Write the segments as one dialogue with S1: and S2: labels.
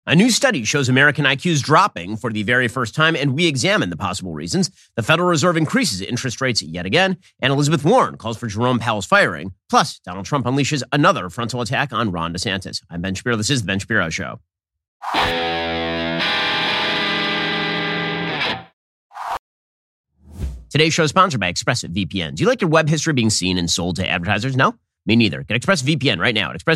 S1: A new study shows American IQs dropping for the very first time, and we examine the possible reasons. The Federal Reserve increases interest rates yet again, and Elizabeth Warren calls for Jerome Powell's firing. Plus, Donald Trump unleashes another frontal attack on Ron DeSantis. I'm Ben Shapiro. This is The Ben Shapiro Show. Today's show is sponsored by ExpressVPN. Do you like your web history being seen and sold to advertisers? No? Me neither. Get ExpressVPN right now at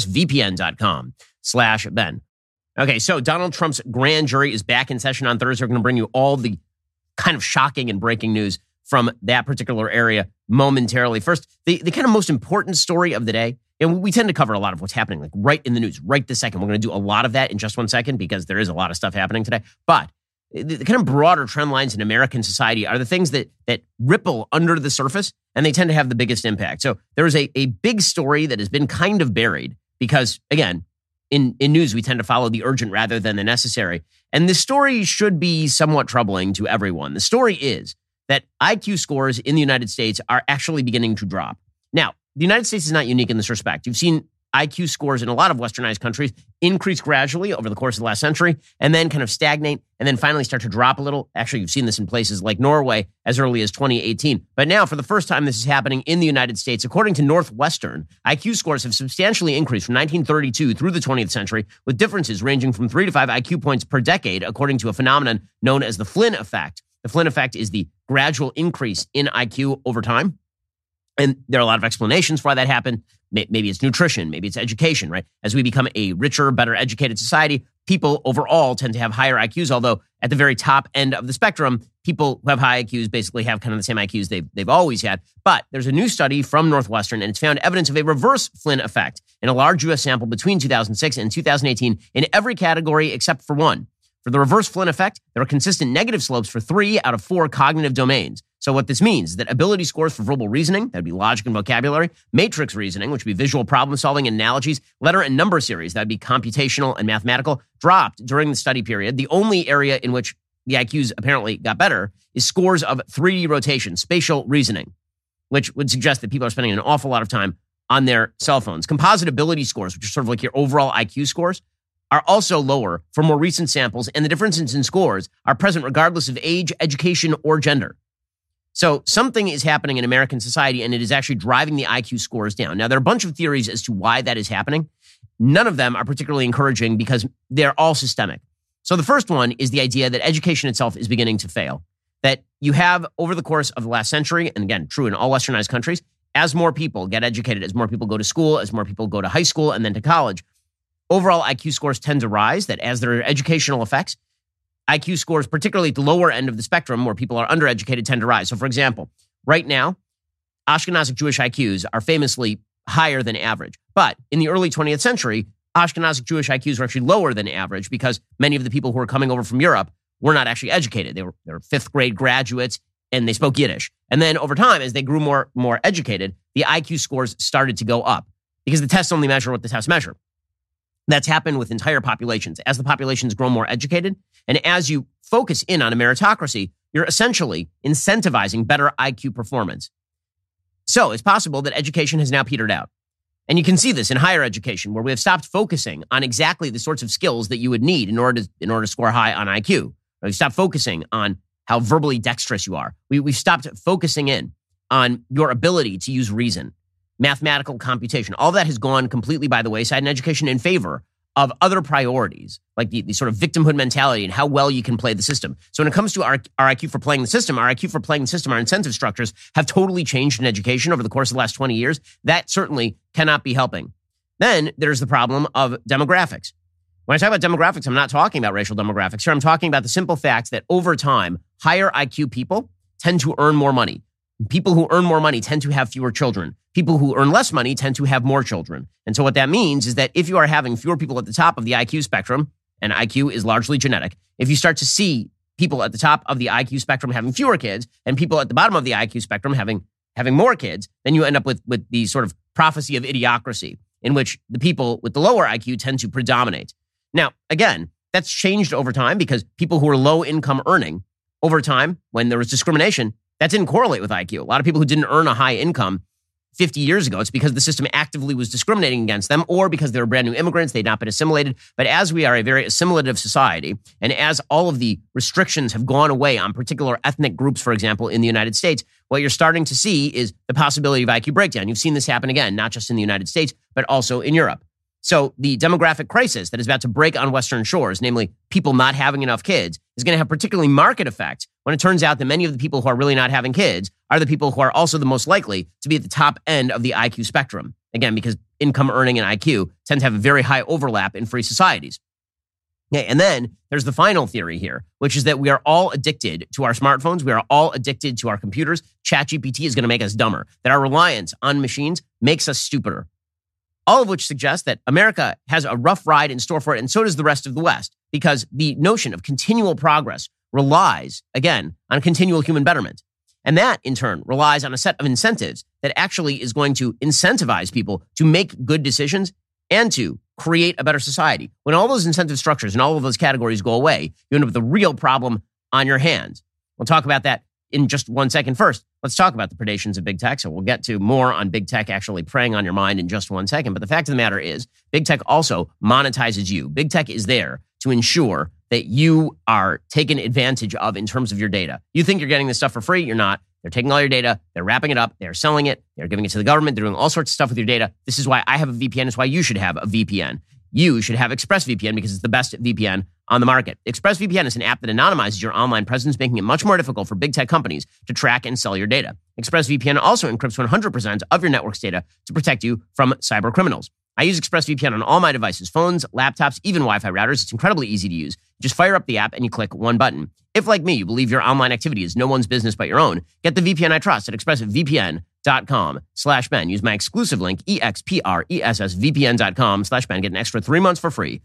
S1: expressvpn.com/Ben. Okay, so Donald Trump's grand jury is back in session on Thursday. We're going to bring you all the kind of shocking and breaking news from that particular area momentarily. First, the kind of most important story of the day, and we tend to cover a lot of what's happening like right in the news, right this second. We're going to do a lot of that in just 1 second because there is a lot of stuff happening today. But the kind of broader trend lines in American society are the things that ripple under the surface, and they tend to have the biggest impact. So there is a big story that has been kind of buried because, again, in news, we tend to follow the urgent rather than the necessary. And this story should be somewhat troubling to everyone. The story is that IQ scores in the United States are actually beginning to drop. Now, the United States is not unique in this respect. You've seen IQ scores in a lot of westernized countries increase gradually over the course of the last century and then kind of stagnate and then finally start to drop a little. Actually, you've seen this in places like Norway as early as 2018. But now, for the first time, this is happening in the United States. According to Northwestern, IQ scores have substantially increased from 1932 through the 20th century, with differences ranging from 3 to 5 IQ points per decade, according to a phenomenon known as the Flynn effect. The Flynn effect is the gradual increase in IQ over time. And there are a lot of explanations for why that happened. Maybe it's nutrition, maybe it's education, right? As we become a richer, better educated society, people overall tend to have higher IQs, although at the very top end of the spectrum, people who have high IQs basically have kind of the same IQs they've always had. But there's a new study from Northwestern, and it's found evidence of a reverse Flynn effect in a large U.S. sample between 2006 and 2018 in every category except for one. For the reverse Flynn effect, there are consistent negative slopes for 3 out of 4 cognitive domains. So what this means is that ability scores for verbal reasoning, that would be logic and vocabulary, matrix reasoning, which would be visual problem solving and analogies, letter and number series, that would be computational and mathematical, dropped during the study period. The only area in which the IQs apparently got better is scores of 3D rotation, spatial reasoning, which would suggest that people are spending an awful lot of time on their cell phones. Composite ability scores, which are sort of like your overall IQ scores, are also lower for more recent samples, and the differences in scores are present regardless of age, education, or gender. So something is happening in American society, and it is actually driving the IQ scores down. Now, there are a bunch of theories as to why that is happening. None of them are particularly encouraging because they're all systemic. So the first one is the idea that education itself is beginning to fail. That you have, over the course of the last century, and again, true in all westernized countries, as more people get educated, as more people go to school, as more people go to high school and then to college, overall IQ scores tend to rise, that as there are educational effects, IQ scores, particularly at the lower end of the spectrum where people are undereducated, tend to rise. So, for example, right now, Ashkenazic Jewish IQs are famously higher than average. But in the early 20th century, Ashkenazic Jewish IQs were actually lower than average because many of the people who were coming over from Europe were not actually educated. They were fifth grade graduates and they spoke Yiddish. And then over time, as they grew more educated, the IQ scores started to go up because the tests only measure what the tests measure. That's happened with entire populations. As the populations grow more educated, and as you focus in on a meritocracy, you're essentially incentivizing better IQ performance. So it's possible that education has now petered out. And you can see this in higher education, where we have stopped focusing on exactly the sorts of skills that you would need in order to score high on IQ. We've stopped focusing on how verbally dexterous you are. We've stopped focusing in on your ability to use reason. Mathematical computation, all that has gone completely by the wayside in education in favor of other priorities, like the sort of victimhood mentality and how well you can play the system. So when it comes to our IQ for playing the system, our incentive structures have totally changed in education over the course of the last 20 years. That certainly cannot be helping. Then there's the problem of demographics. When I talk about demographics, I'm not talking about racial demographics here. I'm talking about the simple fact that over time, higher IQ people tend to earn more money. People who earn more money tend to have fewer children. People who earn less money tend to have more children. And so what that means is that if you are having fewer people at the top of the IQ spectrum, and IQ is largely genetic, if you start to see people at the top of the IQ spectrum having fewer kids and people at the bottom of the IQ spectrum having more kids, then you end up with the sort of prophecy of idiocracy in which the people with the lower IQ tend to predominate. Now, again, that's changed over time because people who are low income earning over time, when there was discrimination, that didn't correlate with IQ. A lot of people who didn't earn a high income 50 years ago. It's because the system actively was discriminating against them, or because they were brand new immigrants, they'd not been assimilated. But as we are a very assimilative society, and as all of the restrictions have gone away on particular ethnic groups, for example, in the United States, what you're starting to see is the possibility of IQ breakdown. You've seen this happen again, not just in the United States, but also in Europe. So the demographic crisis that is about to break on Western shores, namely people not having enough kids, is going to have particularly marked effects when it turns out that many of the people who are really not having kids are the people who are also the most likely to be at the top end of the IQ spectrum. Again, because income earning and IQ tend to have a very high overlap in free societies. Okay, and then there's the final theory here, which is that we are all addicted to our smartphones. We are all addicted to our computers. ChatGPT is going to make us dumber, that our reliance on machines makes us stupider. All of which suggests that America has a rough ride in store for it, and so does the rest of the West, because the notion of continual progress relies, again, on continual human betterment. And that, in turn, relies on a set of incentives that actually is going to incentivize people to make good decisions and to create a better society. When all those incentive structures and all of those categories go away, you end up with a real problem on your hands. We'll talk about that in just 1 second. First, let's talk about the predations of big tech. So we'll get to more on big tech actually preying on your mind in just 1 second. But the fact of the matter is, big tech also monetizes you. Big tech is there to ensure that you are taken advantage of in terms of your data. You think you're getting this stuff for free. You're not. They're taking all your data. They're wrapping it up. They're selling it. They're giving it to the government. They're doing all sorts of stuff with your data. This is why I have a VPN. It's why you should have a VPN. You should have ExpressVPN because it's the best VPN on the market. ExpressVPN is an app that anonymizes your online presence, making it much more difficult for big tech companies to track and sell your data. ExpressVPN also encrypts 100% of your network's data to protect you from cyber criminals. I use ExpressVPN on all my devices, phones, laptops, even Wi-Fi routers. It's incredibly easy to use. You just fire up the app and you click one button. If, like me, you believe your online activity is no one's business but your own, get the VPN I trust at expressvpn.com/Ben. Use my exclusive link, expressvpn.com/Ben. Get an extra 3 months for free.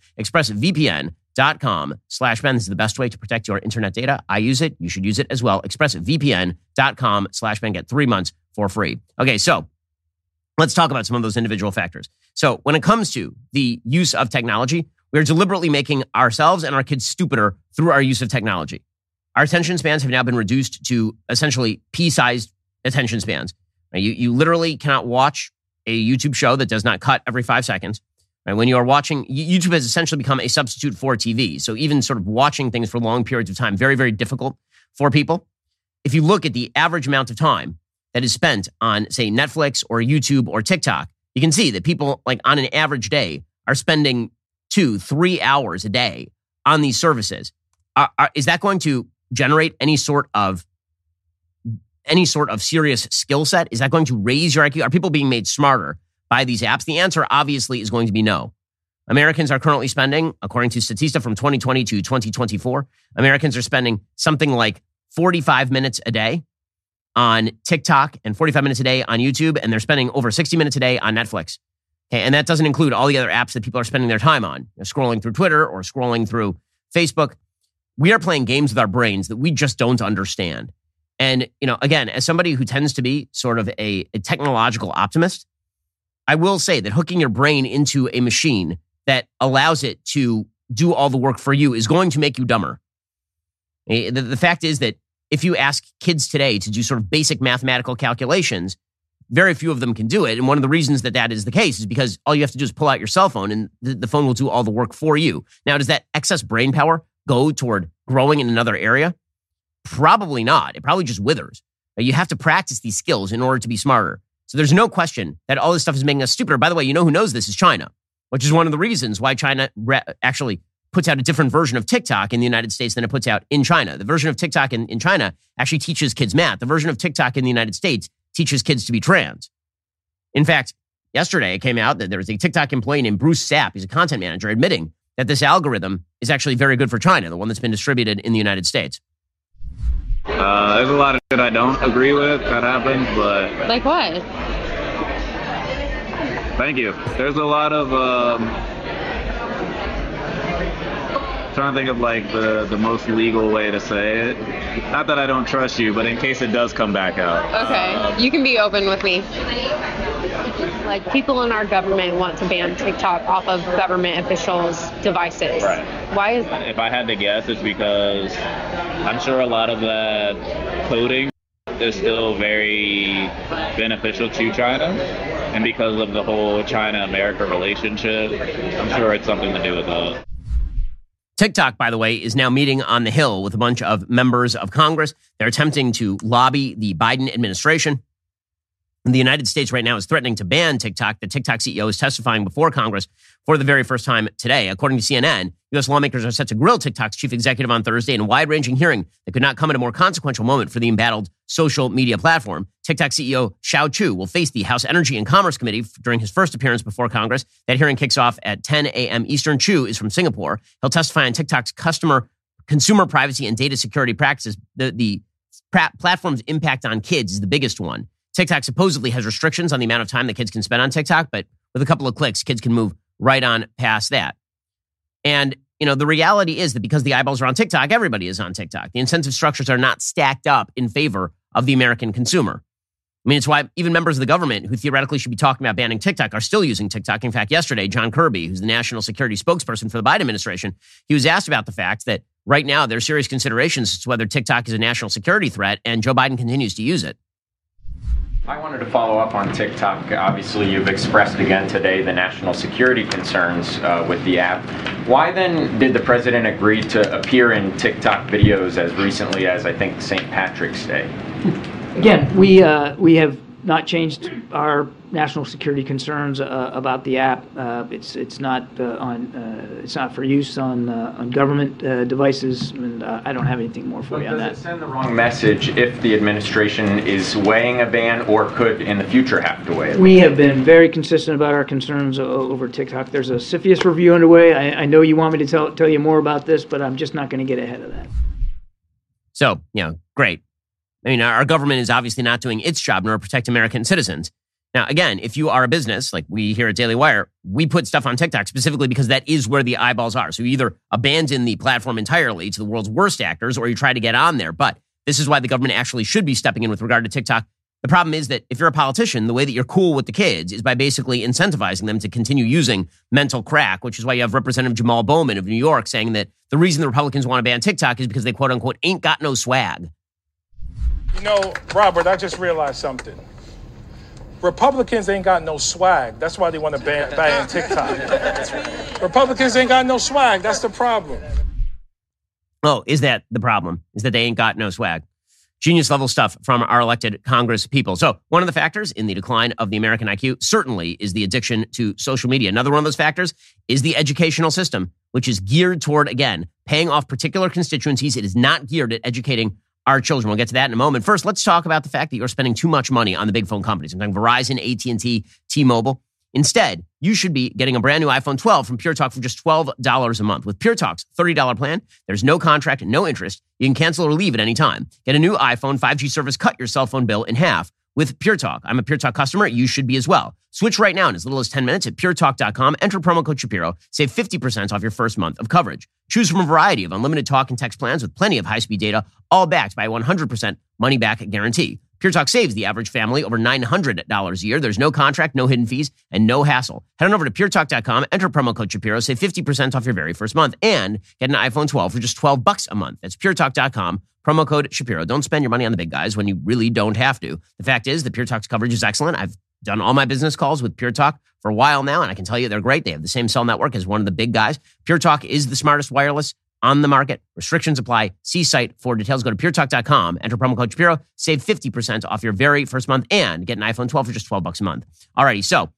S1: expressvpn.com/Ben. This is the best way to protect your internet data. I use it. You should use it as well. expressvpn.com/Ben. Get 3 months for free. Okay, so let's talk about some of those individual factors. So when it comes to the use of technology, we're deliberately making ourselves and our kids stupider through our use of technology. Our attention spans have now been reduced to essentially pea-sized attention spans. Right? You literally cannot watch a YouTube show that does not cut every 5 seconds. Right? When you are watching, YouTube has essentially become a substitute for TV. So even sort of watching things for long periods of time, very, very difficult for people. If you look at the average amount of time that is spent on, say, Netflix or YouTube or TikTok, you can see that people, like on an average day, are spending 2-3 hours a day on these services. Is that going to generate any sort of serious skill set? Is that going to raise your IQ? Are people being made smarter by these apps? The answer obviously is going to be no. Americans are currently spending, according to Statista from 2020 to 2024, Americans are spending something like 45 minutes a day on TikTok and 45 minutes a day on YouTube, and they're spending over 60 minutes a day on Netflix. Okay, and that doesn't include all the other apps that people are spending their time on, scrolling through Twitter or scrolling through Facebook. We are playing games with our brains that we just don't understand. And, again, as somebody who tends to be sort of a technological optimist, I will say that hooking your brain into a machine that allows it to do all the work for you is going to make you dumber. The fact is that if you ask kids today to do sort of basic mathematical calculations, very few of them can do it. And one of the reasons that is the case is because all you have to do is pull out your cell phone and the phone will do all the work for you. Now, does that excess brain power go toward growing in another area? Probably not. It probably just withers. You have to practice these skills in order to be smarter. So there's no question that all this stuff is making us stupider. By the way, you know who knows this is China, which is one of the reasons why China actually puts out a different version of TikTok in the United States than it puts out in China. The version of TikTok in China actually teaches kids math. The version of TikTok in the United States teaches kids to be trans. In fact, yesterday it came out that there was a TikTok employee named Bruce Sapp. He's a content manager admitting that this algorithm is actually very good for China, the one that's been distributed in the United States.
S2: There's a lot of shit I don't agree with that happens, but...
S3: Like what?
S2: Thank you. There's a lot of... trying to think of like the most legal way to say it. Not that I don't trust you, but in case it does come back out.
S3: Okay, you can be open with me. Like, people in our government want to ban TikTok off of government officials' devices.
S2: Right.
S3: Why is that?
S2: If I had to guess, it's because I'm sure a lot of that coding is still very beneficial to China. And because of the whole China-America relationship, I'm sure it's something to do with that.
S1: TikTok, by the way, is now meeting on the Hill with a bunch of members of Congress. They're attempting to lobby the Biden administration. And the United States right now is threatening to ban TikTok. The TikTok CEO is testifying before Congress for the very first time today. According to CNN, U.S. lawmakers are set to grill TikTok's chief executive on Thursday in a wide-ranging hearing that could not come at a more consequential moment for the embattled social media platform. TikTok CEO Shou Chew will face the House Energy and Commerce Committee during his first appearance before Congress. That hearing kicks off at 10 a.m. Eastern. Chew is from Singapore. He'll testify on TikTok's consumer privacy and data security practices. The platform's impact on kids is the biggest one. TikTok supposedly has restrictions on the amount of time that kids can spend on TikTok, but with a couple of clicks, kids can move right on past that. And, the reality is that because the eyeballs are on TikTok, everybody is on TikTok. The incentive structures are not stacked up in favor of the American consumer. I mean, it's why even members of the government who theoretically should be talking about banning TikTok are still using TikTok. In fact, yesterday, John Kirby, who's the national security spokesperson for the Biden administration, he was asked about the fact that right now there are serious considerations as to whether TikTok is a national security threat, and Joe Biden continues to use it.
S4: I wanted to follow up on TikTok. Obviously, you've expressed again today the national security concerns with the app. Why then did the president agree to appear in TikTok videos as recently as, I think, St. Patrick's Day?
S5: Again, we have not changed our national security concerns about the app. It's not for use on government devices, and I don't have anything more for you on that.
S4: Does it send the wrong message if the administration is weighing a ban or could in the future have to weigh it?
S5: We have been very consistent about our concerns over TikTok. There's a CFIUS review underway. I know you want me to tell you more about this, but I'm just not going to get ahead of that.
S1: So, great. I mean, our government is obviously not doing its job nor protect American citizens. Now, again, if you are a business, like we here at Daily Wire, we put stuff on TikTok specifically because that is where the eyeballs are. So you either abandon the platform entirely to the world's worst actors or you try to get on there. But this is why the government actually should be stepping in with regard to TikTok. The problem is that if you're a politician, the way that you're cool with the kids is by basically incentivizing them to continue using mental crack, which is why you have Representative Jamal Bowman of New York saying that the reason the Republicans want to ban TikTok is because they, quote unquote, ain't got no swag.
S6: Robert, I just realized something. Republicans ain't got no swag. That's why they want to ban TikTok. Republicans ain't got no swag. That's the problem.
S1: Oh, is that the problem? Is that they ain't got no swag? Genius level stuff from our elected Congress people. So one of the factors in the decline of the American IQ certainly is the addiction to social media. Another one of those factors is the educational system, which is geared toward, again, paying off particular constituencies. It is not geared at educating our children. We'll get to that in a moment. First, let's talk about the fact that you're spending too much money on the big phone companies. I'm talking Verizon, AT&T, T-Mobile. Instead, you should be getting a brand new iPhone 12 from Pure Talk for just $12 a month. With Pure Talk's $30 plan, there's no contract and no interest. You can cancel or leave at any time. Get a new iPhone 5G service, cut your cell phone bill in half with Pure Talk. I'm a Pure Talk customer. You should be as well. Switch right now in as little as 10 minutes at puretalk.com. Enter promo code Shapiro. Save 50% off your first month of coverage. Choose from a variety of unlimited talk and text plans with plenty of high-speed data, all backed by a 100% money-back guarantee. Pure Talk saves the average family over $900 a year. There's no contract, no hidden fees, and no hassle. Head on over to puretalk.com, enter promo code Shapiro, save 50% off your very first month, and get an iPhone 12 for just $12 a month. That's puretalk.com, promo code Shapiro. Don't spend your money on the big guys when you really don't have to. The fact is that Pure Talk's coverage is excellent. I've done all my business calls with Pure Talk for a while now, and I can tell you they're great. They have the same cell network as one of the big guys. Pure Talk is the smartest wireless on the market. Restrictions apply. See site for details. Go to puretalk.com, enter promo code Shapiro, save 50% off your very first month, and get an iPhone 12 for just $12 a month. Alrighty, so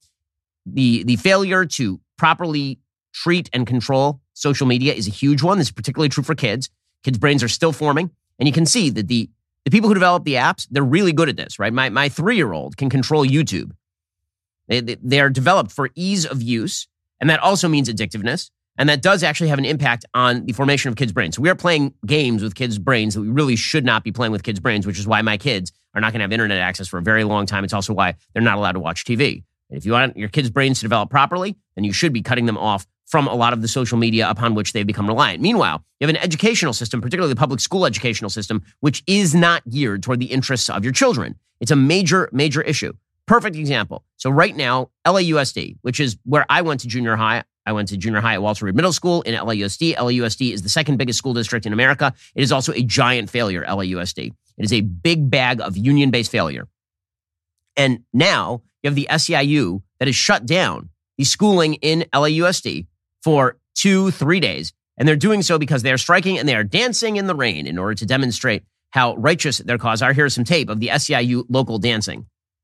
S1: the failure to properly treat and control social media is a huge one. This is particularly true for kids. Kids' brains are still forming, and you can see that the people who develop the apps, they're really good at this, right? My 3-year-old can control YouTube. They are developed for ease of use, and that also means addictiveness. And that does actually have an impact on the formation of kids' brains. So we are playing games with kids' brains that we really should not be playing with kids' brains, which is why my kids are not going to have internet access for a very long time. It's also why they're not allowed to watch TV. And if you want your kids' brains to develop properly, then you should be cutting them off from a lot of the social media upon which they've become reliant. Meanwhile, you have an educational system, particularly the public school educational system, which is not geared toward the interests of your children. It's a major, major issue. Perfect example. So right now, LAUSD, which is where I went to junior high. I went to junior high at Walter Reed Middle School in LAUSD. LAUSD is the second biggest school district in America. It is also a giant failure, LAUSD. It is a big bag of union-based failure. And now you have the SEIU that has shut down the schooling in LAUSD for 2-3 days. And they're doing so because they are striking and they are dancing in the rain in order to demonstrate how righteous their cause are. Here's some tape of the SEIU local dancing.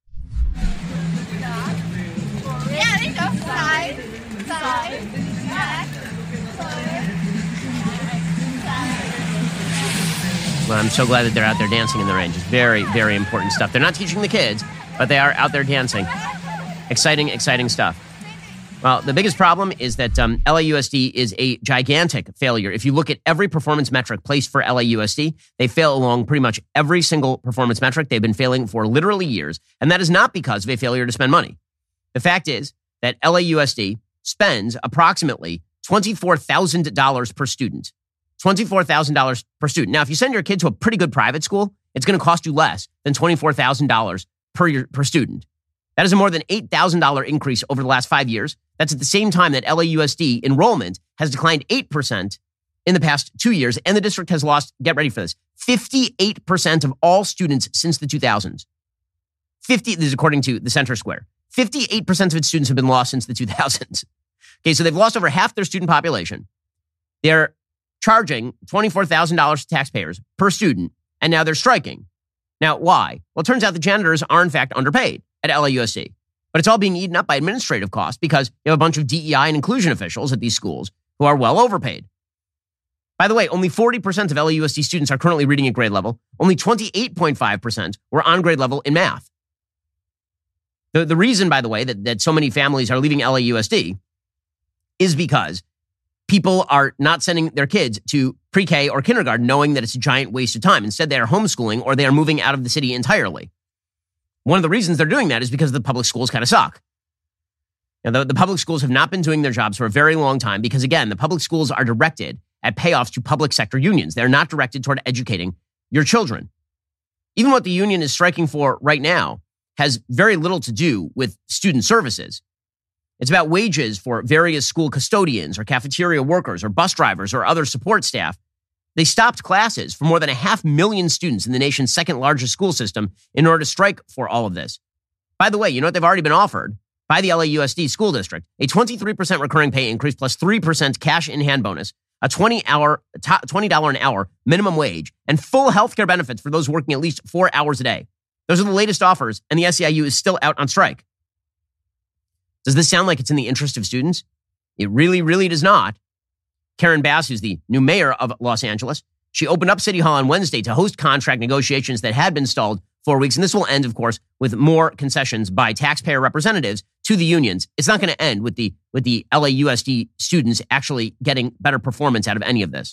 S7: Yeah, they go side, back,
S1: Well, I'm so glad that they're out there dancing in the rain. Just very, very important stuff. They're not teaching the kids, but they are out there dancing. Exciting, exciting stuff. Well, the biggest problem is that LAUSD is a gigantic failure. If you look at every performance metric placed for LAUSD, they fail along pretty much every single performance metric. They've been failing for literally years, and that is not because of a failure to spend money. The fact is that LAUSD spends approximately $24,000 per student. $24,000 per student. Now, if you send your kid to a pretty good private school, it's going to cost you less than $24,000 per student. That is a more than $8,000 increase over the last 5 years. That's at the same time that LAUSD enrollment has declined 8% in the past 2 years, and the district has lost, get ready for this, 58% of all students since the 2000s. This is according to the Center Square. 58% of its students have been lost since the 2000s. Okay, so they've lost over half their student population. They're charging $24,000 to taxpayers per student, and now they're striking. Now, why? Well, it turns out the janitors are, in fact, underpaid at LAUSD. But it's all being eaten up by administrative costs because you have a bunch of DEI and inclusion officials at these schools who are well overpaid. By the way, only 40% of LAUSD students are currently reading at grade level. Only 28.5% were on grade level in math. The reason, by the way, that so many families are leaving LAUSD is because people are not sending their kids to pre-K or kindergarten knowing that it's a giant waste of time. Instead, they are homeschooling or they are moving out of the city entirely. One of the reasons they're doing that is because the public schools kind of suck. Now, the public schools have not been doing their jobs for a very long time because, again, the public schools are directed at payoffs to public sector unions. They're not directed toward educating your children. Even what the union is striking for right now has very little to do with student services. It's about wages for various school custodians or cafeteria workers or bus drivers or other support staff. They stopped classes for more than 500,000 students in the nation's second largest school system in order to strike for all of this. By the way, you know what they've already been offered by the LAUSD school district? A 23% recurring pay increase plus 3% cash in hand bonus, a $20 an hour minimum wage, and full healthcare benefits for those working at least 4 hours a day. Those are the latest offers, and the SEIU is still out on strike. Does this sound like it's in the interest of students? It really, really does not. Karen Bass, who's the new mayor of Los Angeles, she opened up City Hall on Wednesday to host contract negotiations that had been stalled 4 weeks. And this will end, of course, with more concessions by taxpayer representatives to the unions. It's not going to end with the LAUSD students actually getting better performance out of any of this.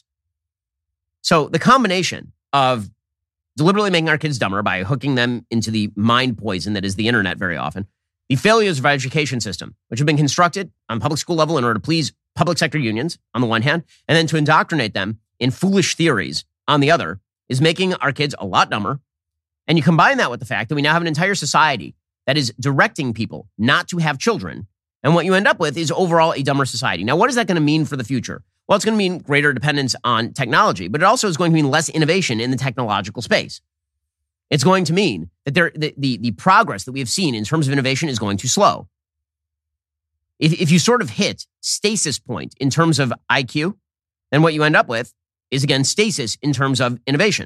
S1: So the combination of deliberately making our kids dumber by hooking them into the mind poison that is the internet very often, the failures of our education system, which have been constructed on public school level in order to please public sector unions on the one hand, and then to indoctrinate them in foolish theories on the other, is making our kids a lot dumber. And you combine that with the fact that we now have an entire society that is directing people not to have children. And what you end up with is overall a dumber society. Now, what is that going to mean for the future? Well, it's going to mean greater dependence on technology, but it also is going to mean less innovation in the technological space. It's going to mean that the progress that we have seen in terms of innovation is going to slow. If you sort of hit stasis point in terms of IQ, then what you end up with is, again, stasis in terms of innovation.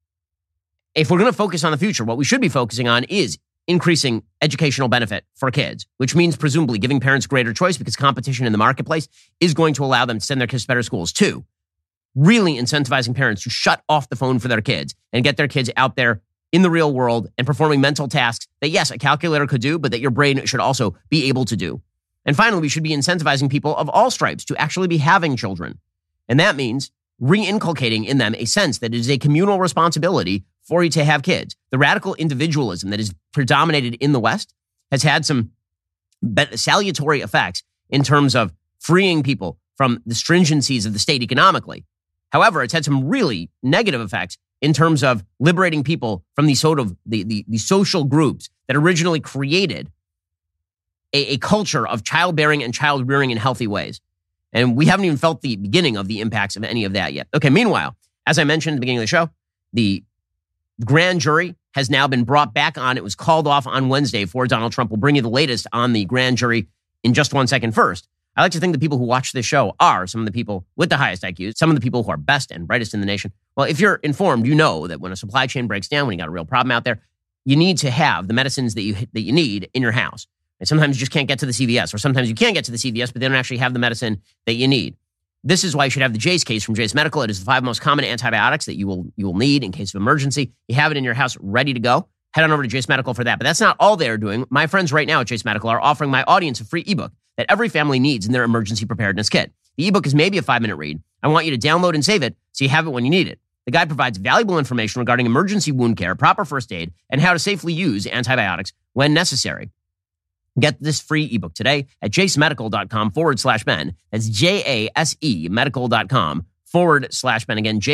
S1: If we're going to focus on the future, what we should be focusing on is increasing educational benefit for kids, which means presumably giving parents greater choice because competition in the marketplace is going to allow them to send their kids to better schools. 2, really incentivizing parents to shut off the phone for their kids and get their kids out there in the real world and performing mental tasks that, yes, a calculator could do, but that your brain should also be able to do. And finally, we should be incentivizing people of all stripes to actually be having children. And that means re-inculcating in them a sense that it is a communal responsibility for you to have kids. The radical individualism that is predominated in the West has had some salutary effects in terms of freeing people from the stringencies of the state economically. However, it's had some really negative effects in terms of liberating people from the sort of the social groups that originally created a culture of childbearing and child rearing in healthy ways. And we haven't even felt the beginning of the impacts of any of that yet. Okay, meanwhile, as I mentioned at the beginning of the show, the The grand jury has now been brought back on. It was called off on Wednesday for Donald Trump. We'll bring you the latest on the grand jury in just 1 second. First, I like to think the people who watch this show are some of the people with the highest IQs, some of the people who are best and brightest in the nation. Well, if you're informed, you know that when a supply chain breaks down, when you got a real problem out there, you need to have the medicines that you need in your house. And sometimes you just can't get to the CVS, or sometimes you can get to the CVS, but they don't actually have the medicine that you need. This is why you should have the Jase case from Jase Medical. It is the 5 most common antibiotics that you will need in case of emergency. You have it in your house ready to go. Head on over to Jase Medical for that. But that's not all they're doing. My friends right now at Jase Medical are offering my audience a free ebook that every family needs in their emergency preparedness kit. The ebook is maybe a 5-minute read. I want you to download and save it so you have it when you need it. The guide provides valuable information regarding emergency wound care, proper first aid, and how to safely use antibiotics when necessary. Get this free ebook today at jasemedical.com/Ben. That's JASE medical.com/Ben. Again,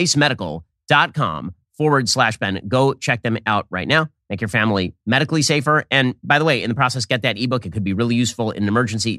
S1: jasemedical.com/Ben. Go check them out right now. Make your family medically safer. And by the way, in the process, get that ebook. It could be really useful in an emergency.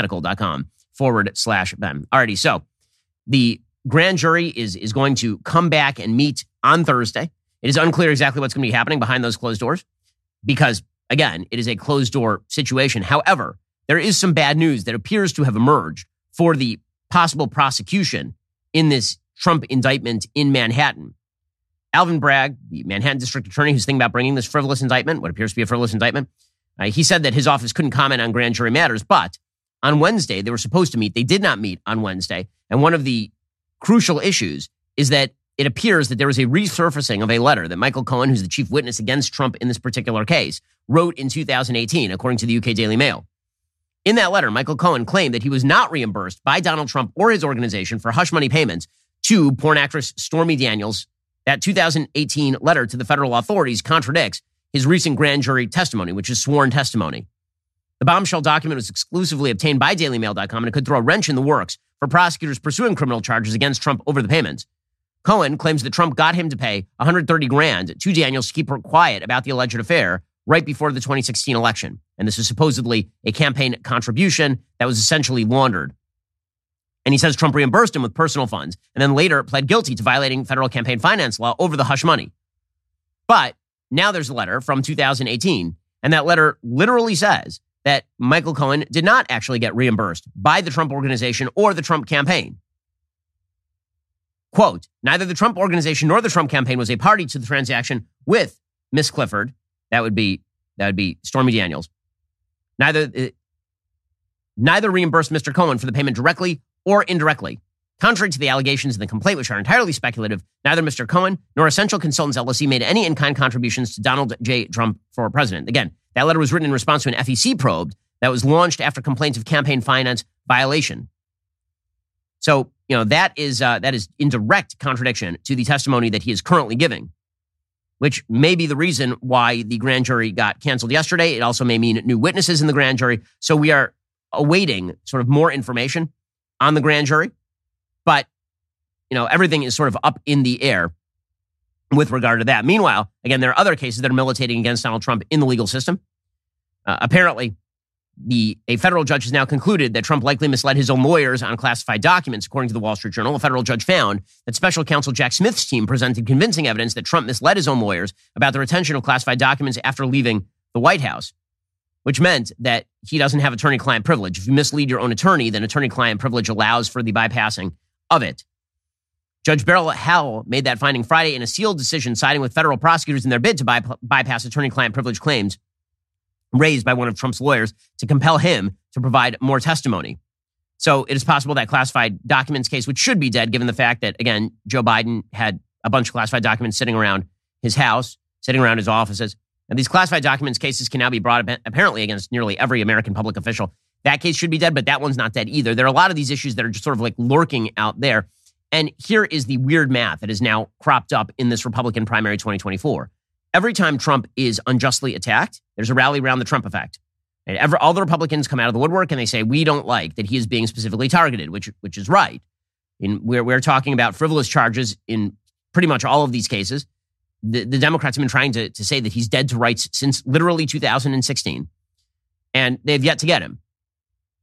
S1: jasemedical.com/Ben. Alrighty, so the grand jury is going to come back and meet on Thursday. It is unclear exactly what's going to be happening behind those closed doors because, again, it is a closed-door situation. However, there is some bad news that appears to have emerged for the possible prosecution in this Trump indictment in Manhattan. Alvin Bragg, the Manhattan district attorney who's thinking about bringing this frivolous indictment, what appears to be a frivolous indictment, he said that his office couldn't comment on grand jury matters, but on Wednesday, they were supposed to meet. They did not meet on Wednesday. And one of the crucial issues is that it appears that there was a resurfacing of a letter that Michael Cohen, who's the chief witness against Trump in this particular case, wrote in 2018, according to the UK Daily Mail. In that letter, Michael Cohen claimed that he was not reimbursed by Donald Trump or his organization for hush money payments to porn actress Stormy Daniels. That 2018 letter to the federal authorities contradicts his recent grand jury testimony, which is sworn testimony. The bombshell document was exclusively obtained by DailyMail.com, and it could throw a wrench in the works for prosecutors pursuing criminal charges against Trump over the payments. Cohen claims that Trump got him to pay $130,000 to Daniels to keep her quiet about the alleged affair right before the 2016 election. And this is supposedly a campaign contribution that was essentially laundered. And he says Trump reimbursed him with personal funds and then later pled guilty to violating federal campaign finance law over the hush money. But now there's a letter from 2018, and that letter literally says that Michael Cohen did not actually get reimbursed by the Trump organization or the Trump campaign. Quote, neither the Trump organization nor the Trump campaign was a party to the transaction with Miss Clifford. That would be Stormy Daniels. Neither reimbursed Mr. Cohen for the payment directly or indirectly. Contrary to the allegations in the complaint, which are entirely speculative, neither Mr. Cohen nor Essential Consultants LLC made any in-kind contributions to Donald J. Trump for president. Again, that letter was written in response to an FEC probe that was launched after complaints of campaign finance violation. So, that is in direct contradiction to the testimony that he is currently giving, which may be the reason why the grand jury got canceled yesterday. It also may mean new witnesses in the grand jury. So we are awaiting sort of more information on the grand jury. But, everything is sort of up in the air with regard to that. Meanwhile, again, there are other cases that are militating against Donald Trump in the legal system. Apparently, a federal judge has now concluded that Trump likely misled his own lawyers on classified documents. According to the Wall Street Journal, a federal judge found that special counsel Jack Smith's team presented convincing evidence that Trump misled his own lawyers about the retention of classified documents after leaving the White House, which meant that he doesn't have attorney-client privilege. If you mislead your own attorney, then attorney-client privilege allows for the bypassing of it. Judge Beryl Howell made that finding Friday in a sealed decision siding with federal prosecutors in their bid to bypass attorney-client privilege claims raised by one of Trump's lawyers to compel him to provide more testimony. So it is possible that classified documents case, which should be dead given the fact that, again, Joe Biden had a bunch of classified documents sitting around his house, sitting around his offices. And these classified documents cases can now be brought apparently against nearly every American public official. That case should be dead, but that one's not dead either. There are a lot of these issues that are just sort of like lurking out there. And here is the weird math that is now cropped up in this Republican primary 2024. Every time Trump is unjustly attacked, there's a rally around the Trump effect. And all the Republicans come out of the woodwork and they say, we don't like that he is being specifically targeted, which is right. We're talking about frivolous charges in pretty much all of these cases. The Democrats have been trying to say that he's dead to rights since literally 2016. And they've yet to get him.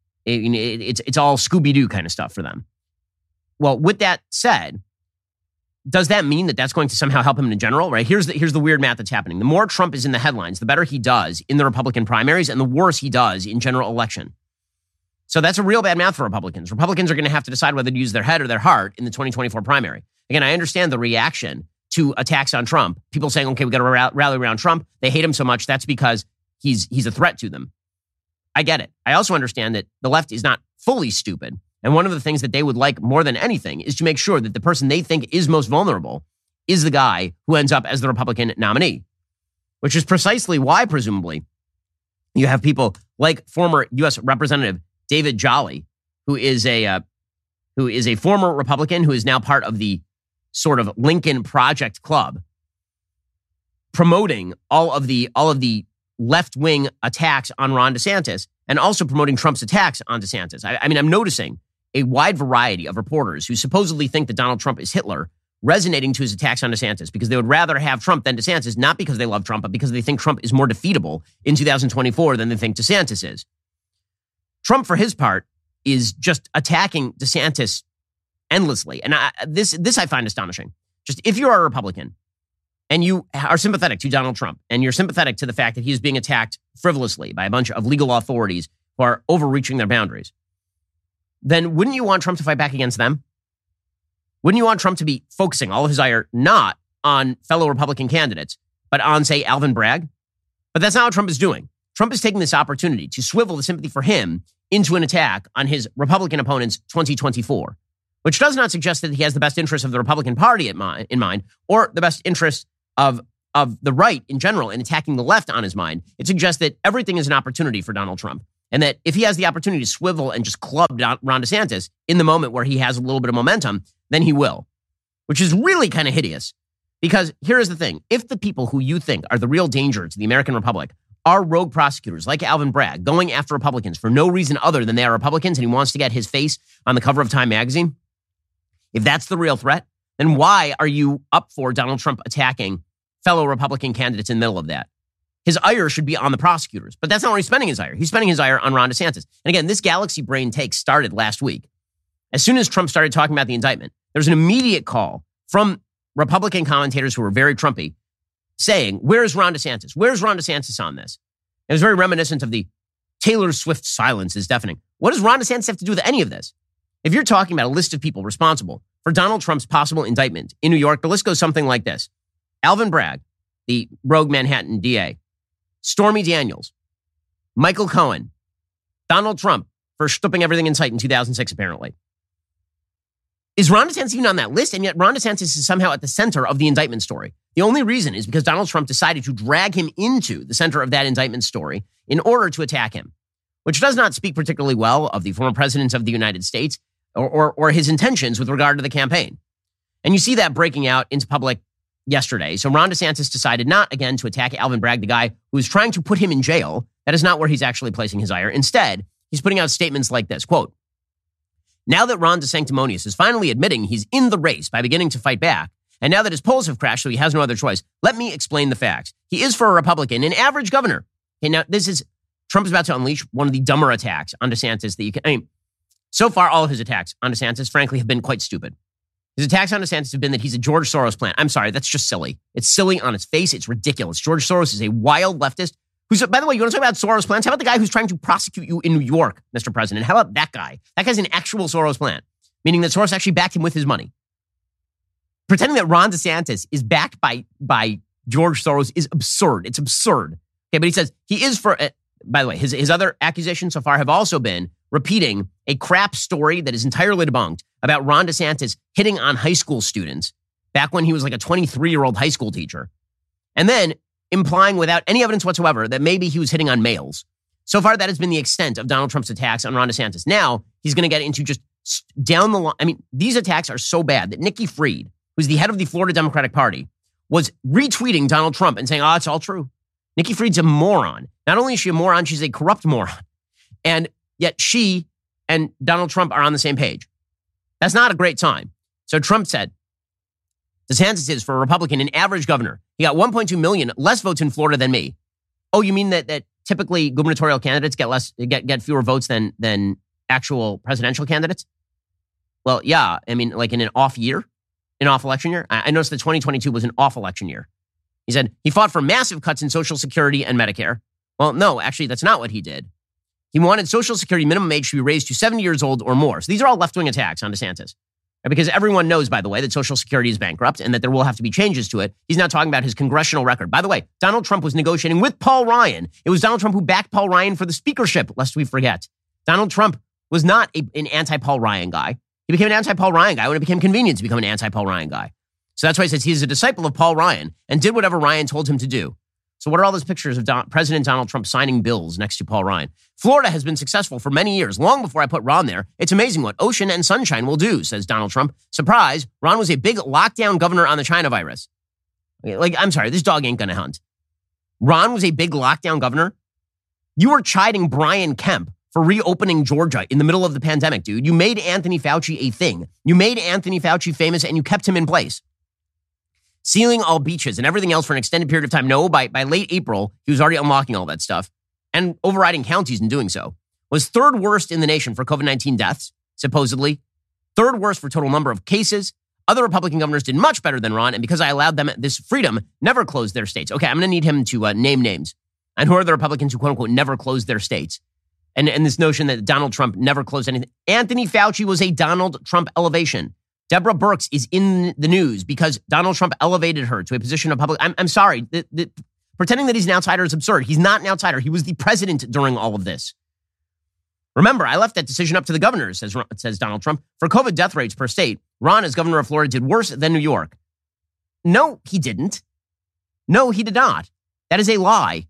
S1: It's all Scooby-Doo kind of stuff for them. Well, with that said, does that mean that that's going to somehow help him in general, right? Here's the weird math that's happening. The more Trump is in the headlines, the better he does in the Republican primaries and the worse he does in general election. So that's a real bad math for Republicans. Republicans are going to have to decide whether to use their head or their heart in the 2024 primary. Again, I understand the reaction to attacks on Trump. People saying, okay, we got to rally around Trump. They hate him so much. That's because he's a threat to them. I get it. I also understand that the left is not fully stupid. And one of the things that they would like more than anything is to make sure that the person they think is most vulnerable is the guy who ends up as the Republican nominee, which is precisely why, presumably, you have people like former U.S. Representative David Jolly, who is a former Republican who is now part of the sort of Lincoln Project Club, promoting all of the left-wing attacks on Ron DeSantis and also promoting Trump's attacks on DeSantis. I mean, I'm noticing a wide variety of reporters who supposedly think that Donald Trump is Hitler resonating to his attacks on DeSantis because they would rather have Trump than DeSantis, not because they love Trump, but because they think Trump is more defeatable in 2024 than they think DeSantis is. Trump, for his part, is just attacking DeSantis endlessly. And this I find astonishing. Just if you are a Republican and you are sympathetic to Donald Trump and you're sympathetic to the fact that he is being attacked frivolously by a bunch of legal authorities who are overreaching their boundaries, then wouldn't you want Trump to fight back against them? Wouldn't you want Trump to be focusing all of his ire not on fellow Republican candidates, but on, say, Alvin Bragg? But that's not what Trump is doing. Trump is taking this opportunity to swivel the sympathy for him into an attack on his Republican opponents 2024, which does not suggest that he has the best interests of the Republican Party in mind or the best interests of the right in general in attacking the left on his mind. It suggests that everything is an opportunity for Donald Trump. And that if he has the opportunity to swivel and just club Ron DeSantis in the moment where he has a little bit of momentum, then he will, which is really kind of hideous. Because here is the thing. If the people who you think are the real danger to the American Republic are rogue prosecutors like Alvin Bragg going after Republicans for no reason other than they are Republicans and he wants to get his face on the cover of Time magazine, if that's the real threat, then why are you up for Donald Trump attacking fellow Republican candidates in the middle of that? His ire should be on the prosecutors, but that's not where he's spending his ire. He's spending his ire on Ron DeSantis. And again, this galaxy brain take started last week. As soon as Trump started talking about the indictment, there was an immediate call from Republican commentators who were very Trumpy saying, where's Ron DeSantis? Where's Ron DeSantis on this? It was very reminiscent of the Taylor Swift silence is deafening. What does Ron DeSantis have to do with any of this? If you're talking about a list of people responsible for Donald Trump's possible indictment in New York, the list goes something like this. Alvin Bragg, the rogue Manhattan DA, Stormy Daniels, Michael Cohen, Donald Trump for stopping everything in sight in 2006, apparently. Is Ron DeSantis even on that list? And yet Ron DeSantis is somehow at the center of the indictment story. The only reason is because Donald Trump decided to drag him into the center of that indictment story in order to attack him, which does not speak particularly well of the former president of the United States or his intentions with regard to the campaign. And you see that breaking out into public yesterday. So Ron DeSantis decided not, again, to attack Alvin Bragg, the guy who is trying to put him in jail. That is not where he's actually placing his ire. Instead, he's putting out statements like this, quote, now that Ron DeSanctimonious is finally admitting he's in the race by beginning to fight back, and now that his polls have crashed so he has no other choice, let me explain the facts. He is, for a Republican, an average governor. Okay, now Trump is about to unleash one of the dumber attacks on DeSantis that you can, so far all of his attacks on DeSantis, frankly, have been quite stupid. His attacks on DeSantis have been that he's a George Soros plant. I'm sorry, that's just silly. It's silly on its face. It's ridiculous. George Soros is a wild leftist who's, by the way, you want to talk about Soros plants? How about the guy who's trying to prosecute you in New York, Mr. President? How about that guy? That guy's an actual Soros plant, meaning that Soros actually backed him with his money. Pretending that Ron DeSantis is backed by George Soros is absurd. It's absurd. Okay, but he says he is for, by the way, his other accusations so far have also been repeating a crap story that is entirely debunked about Ron DeSantis hitting on high school students back when he was like a 23-year-old high school teacher. And then implying without any evidence whatsoever that maybe he was hitting on males. So far, that has been the extent of Donald Trump's attacks on Ron DeSantis. Now, he's going to get into just down the line. I mean, these attacks are so bad that Nikki Fried, who's the head of the Florida Democratic Party, was retweeting Donald Trump and saying, oh, it's all true. Nikki Fried's a moron. Not only is she a moron, she's a corrupt moron. And yet she and Donald Trump are on the same page. That's not a great time. So Trump said, DeSantis is, for a Republican, an average governor. He got 1.2 million less votes in Florida than me. Oh, you mean that typically gubernatorial candidates get fewer votes than actual presidential candidates? Well, yeah. I mean, like in an off year. an off election year? I noticed that 2022 was an off election year. He said he fought for massive cuts in Social Security and Medicare. Well, no, actually, that's not what he did. He wanted Social Security minimum age to be raised to 70 years old or more. So these are all left-wing attacks on DeSantis. Because everyone knows, by the way, that Social Security is bankrupt and that there will have to be changes to it. He's not talking about his congressional record. By the way, Donald Trump was negotiating with Paul Ryan. It was Donald Trump who backed Paul Ryan for the speakership, lest we forget. Donald Trump was not an anti-Paul Ryan guy. He became an anti-Paul Ryan guy when it became convenient to become an anti-Paul Ryan guy. So that's why he says he's a disciple of Paul Ryan and did whatever Ryan told him to do. So what are all those pictures of President Donald Trump signing bills next to Paul Ryan? Florida has been successful for many years, long before I put Ron there. It's amazing what ocean and sunshine will do, says Donald Trump. Surprise, Ron was a big lockdown governor on the China virus. I'm sorry, this dog ain't gonna hunt. Ron was a big lockdown governor? You were chiding Brian Kemp for reopening Georgia in the middle of the pandemic, dude. You made Anthony Fauci a thing. You made Anthony Fauci famous and you kept him in place. Sealing all beaches and everything else for an extended period of time. No, by late April, he was already unlocking all that stuff and overriding counties in doing so. Was third worst in the nation for COVID-19 deaths, supposedly. Third worst for total number of cases. Other Republican governors did much better than Ron, and because I allowed them this freedom, never closed their states. Okay, I'm going to need him to name names. And who are the Republicans who, quote unquote, never closed their states? And this notion that Donald Trump never closed anything. Anthony Fauci was a Donald Trump elevation. Deborah Birx is in the news because Donald Trump elevated her to a position of public. I'm sorry. Pretending that he's an outsider is absurd. He's not an outsider. He was the president during all of this. Remember, I left that decision up to the governors, says Donald Trump. For COVID death rates per state, Ron, as governor of Florida, did worse than New York. No, he didn't. No, he did not. That is a lie.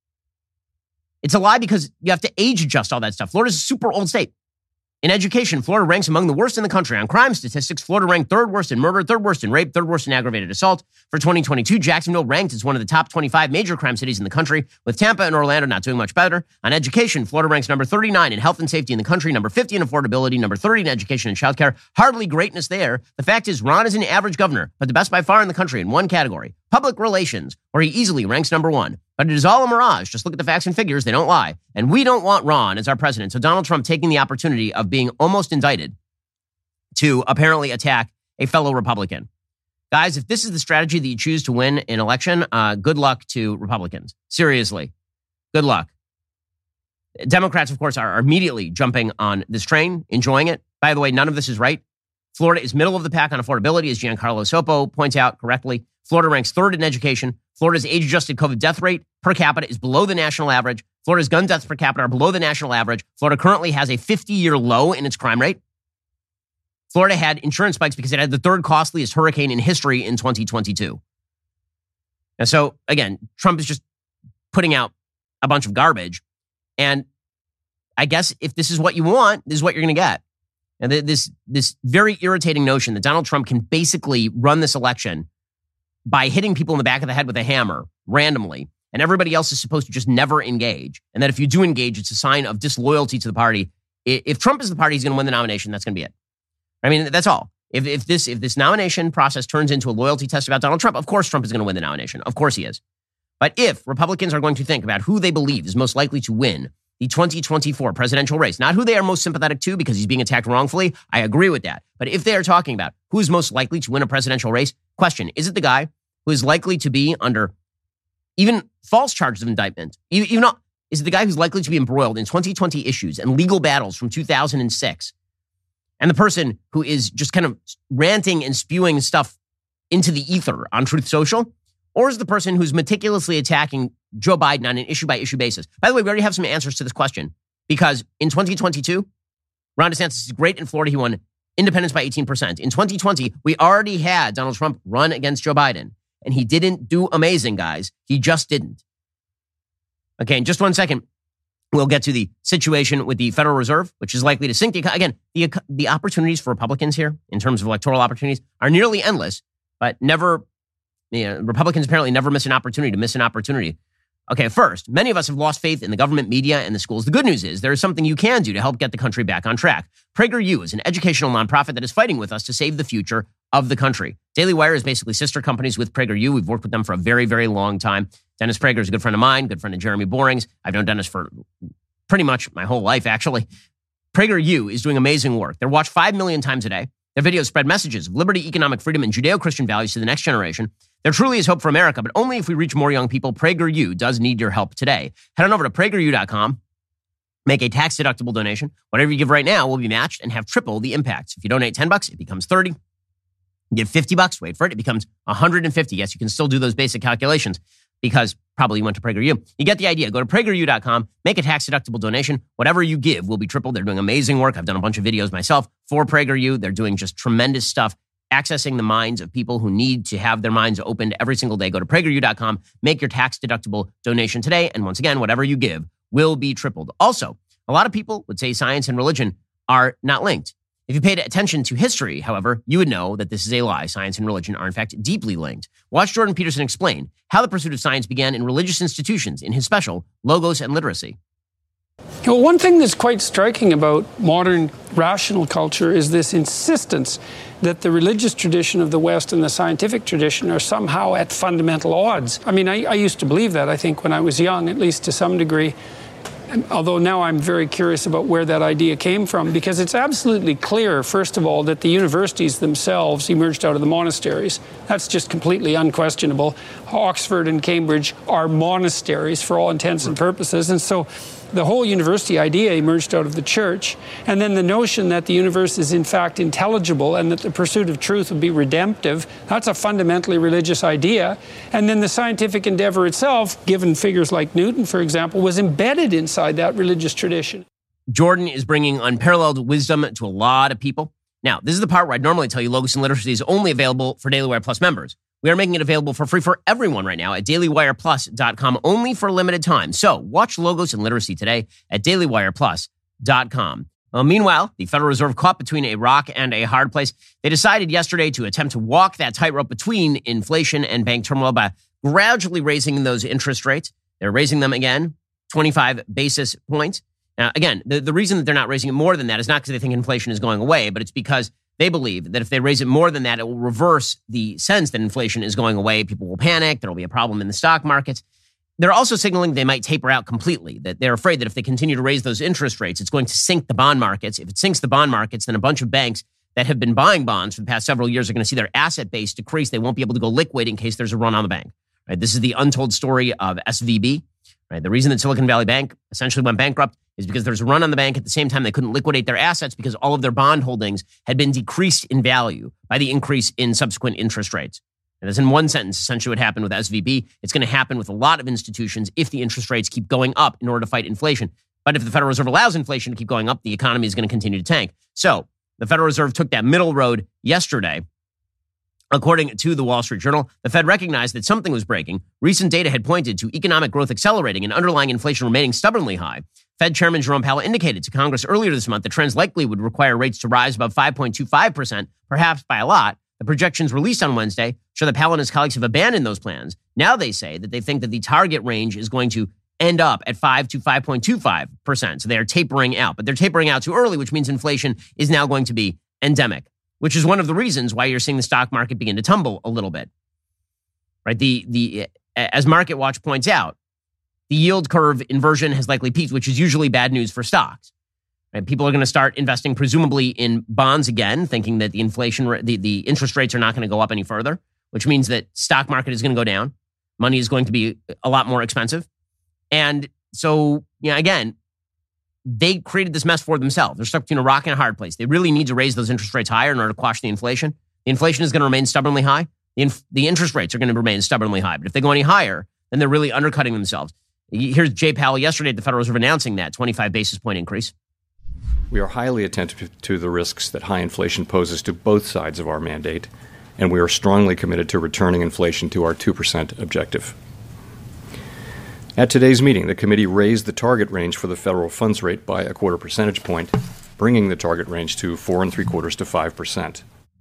S1: It's a lie because you have to age adjust all that stuff. Florida's a super old state. In education, Florida ranks among the worst in the country. On crime statistics, Florida ranked third worst in murder, third worst in rape, third worst in aggravated assault. For 2022, Jacksonville ranked as one of the top 25 major crime cities in the country, with Tampa and Orlando not doing much better. On education, Florida ranks number 39 in health and safety in the country, number 50 in affordability, number 30 in education and childcare. Hardly greatness there. The fact is, Ron is an average governor, but the best by far in the country in one category, public relations, where he easily ranks number one. But it is all a mirage. Just look at the facts and figures. They don't lie. And we don't want Ron as our president. So Donald Trump taking the opportunity of being almost indicted to apparently attack a fellow Republican. Guys, if this is the strategy that you choose to win an election, good luck to Republicans. Seriously, good luck. Democrats, of course, are immediately jumping on this train, enjoying it. By the way, none of this is right. Florida is middle of the pack on affordability, as Giancarlo Sopo points out correctly. Florida ranks third in education. Florida's age-adjusted COVID death rate per capita is below the national average. Florida's gun deaths per capita are below the national average. Florida currently has a 50-year low in its crime rate. Florida had insurance spikes because it had the third costliest hurricane in history in 2022. And so, again, Trump is just putting out a bunch of garbage. And I guess if this is what you want, this is what you're going to get. And this very irritating notion that Donald Trump can basically run this election by hitting people in the back of the head with a hammer randomly, and everybody else is supposed to just never engage. And that if you do engage, it's a sign of disloyalty to the party. If Trump is the party, he's going to win the nomination. That's going to be it. I mean, that's all. If this nomination process turns into a loyalty test about Donald Trump, of course Trump is going to win the nomination. Of course he is. But if Republicans are going to think about who they believe is most likely to win the 2024 presidential race, not who they are most sympathetic to because he's being attacked wrongfully, I agree with that. But if they are talking about who is most likely to win a presidential race, question, is it the guy who is likely to be under even false charges of indictment? Even not, is it the guy who's likely to be embroiled in 2020 issues and legal battles from 2006? And the person who is just kind of ranting and spewing stuff into the ether on Truth Social? Or is the person who's meticulously attacking Joe Biden on an issue-by-issue basis? By the way, we already have some answers to this question because in 2022, Ron DeSantis is great in Florida. He won independents by 18%. In 2020, we already had Donald Trump run against Joe Biden, and he didn't do amazing, guys. He just didn't. Okay, in just 1 second, we'll get to the situation with the Federal Reserve, which is likely to sink. Again, the opportunities for Republicans here in terms of electoral opportunities are nearly endless, but never... Republicans apparently never miss an opportunity to miss an opportunity. Okay, first, many of us have lost faith in the government, media, and the schools. The good news is there is something you can do to help get the country back on track. PragerU is an educational nonprofit that is fighting with us to save the future of the country. Daily Wire is basically sister companies with PragerU. We've worked with them for a very, very long time. Dennis Prager is a good friend of mine, good friend of Jeremy Boring's. I've known Dennis for pretty much my whole life, actually. PragerU is doing amazing work. They're watched 5 million times a day. Their videos spread messages of liberty, economic freedom, and Judeo-Christian values to the next generation. There truly is hope for America, but only if we reach more young people. PragerU does need your help today. Head on over to PragerU.com. Make a tax-deductible donation. Whatever you give right now will be matched and have triple the impact. So if you donate $10, it becomes $30. You give $50, wait for it, it becomes $150. Yes, you can still do those basic calculations because probably you went to PragerU. You get the idea. Go to PragerU.com, make a tax-deductible donation. Whatever you give will be tripled. They're doing amazing work. I've done a bunch of videos myself for PragerU. They're doing just tremendous stuff, accessing the minds of people who need to have their minds opened every single day. Go to PragerU.com, make your tax-deductible donation today. And once again, whatever you give will be tripled. Also, a lot of people would say science and religion are not linked. If you paid attention to history, however, you would know that this is a lie. Science and religion are, in fact, deeply linked. Watch Jordan Peterson explain how the pursuit of science began in religious institutions in his special, Logos and Literacy.
S8: Well, one thing that's quite striking about modern rational culture is this insistence that the religious tradition of the West and the scientific tradition are somehow at fundamental odds. I mean, I used to believe that, I think, when I was young, at least to some degree. Although now I'm very curious about where that idea came from, because it's absolutely clear, first of all, that the universities themselves emerged out of the monasteries. That's just completely unquestionable. Oxford and Cambridge are monasteries for all intents and purposes. And so the whole university idea emerged out of the church. And then the notion that the universe is in fact intelligible and that the pursuit of truth would be redemptive, that's a fundamentally religious idea. And then the scientific endeavor itself, given figures like Newton, for example, was embedded inside that religious tradition.
S1: Jordan is bringing unparalleled wisdom to a lot of people. Now, this is the part where I'd normally tell you Logos and Literacy is only available for Daily Wire Plus members. We are making it available for free for everyone right now at dailywireplus.com, only for a limited time. So watch Logos and Literacy today at dailywireplus.com. Meanwhile, the Federal Reserve, caught between a rock and a hard place, they decided yesterday to attempt to walk that tightrope between inflation and bank turmoil by gradually raising those interest rates. They're raising them again, 25 basis points. Now, again, the reason that they're not raising it more than that is not because they think inflation is going away, but it's because they believe that if they raise it more than that, it will reverse the sense that inflation is going away. People will panic. There will be a problem in the stock markets. They're also signaling they might taper out completely, that they're afraid that if they continue to raise those interest rates, it's going to sink the bond markets. If it sinks the bond markets, then a bunch of banks that have been buying bonds for the past several years are going to see their asset base decrease. They won't be able to go liquid in case there's a run on the bank. Right? This is the untold story of SVB. Right? The reason that Silicon Valley Bank essentially went bankrupt is because there's a run on the bank. At the same time, they couldn't liquidate their assets because all of their bond holdings had been decreased in value by the increase in subsequent interest rates. And that's in one sentence essentially what happened with SVB. It's going to happen with a lot of institutions if the interest rates keep going up in order to fight inflation. But if the Federal Reserve allows inflation to keep going up, the economy is going to continue to tank. So the Federal Reserve took that middle road yesterday. According to the Wall Street Journal, the Fed recognized that something was breaking. Recent data had pointed to economic growth accelerating and underlying inflation remaining stubbornly high. Fed Chairman Jerome Powell indicated to Congress earlier this month that trends likely would require rates to rise above 5.25%, perhaps by a lot. The projections released on Wednesday show that Powell and his colleagues have abandoned those plans. Now they say that they think that the target range is going to end up at 5 to 5.25%. So they are tapering out, but they're tapering out too early, which means inflation is now going to be endemic, which is one of the reasons why you're seeing the stock market begin to tumble a little bit. Right? As Market Watch points out, the yield curve inversion has likely peaked, which is usually bad news for stocks. Right? People are going to start investing presumably in bonds again, thinking that the interest rates are not going to go up any further, which means that stock market is going to go down. Money is going to be a lot more expensive. And so, again, they created this mess for themselves. They're stuck between a rock and a hard place. They really need to raise those interest rates higher in order to quash the inflation. The inflation is going to remain stubbornly high. The interest rates are going to remain stubbornly high. But if they go any higher, then they're really undercutting themselves. Here's Jay Powell yesterday at the Federal Reserve announcing that 25 basis point increase.
S9: We are highly attentive to the risks that high inflation poses to both sides of our mandate, and we are strongly committed to returning inflation to our 2% objective. At today's meeting, the committee raised the target range for the federal funds rate by a 0.25 percentage point, bringing the target range to 4.75% to 5%.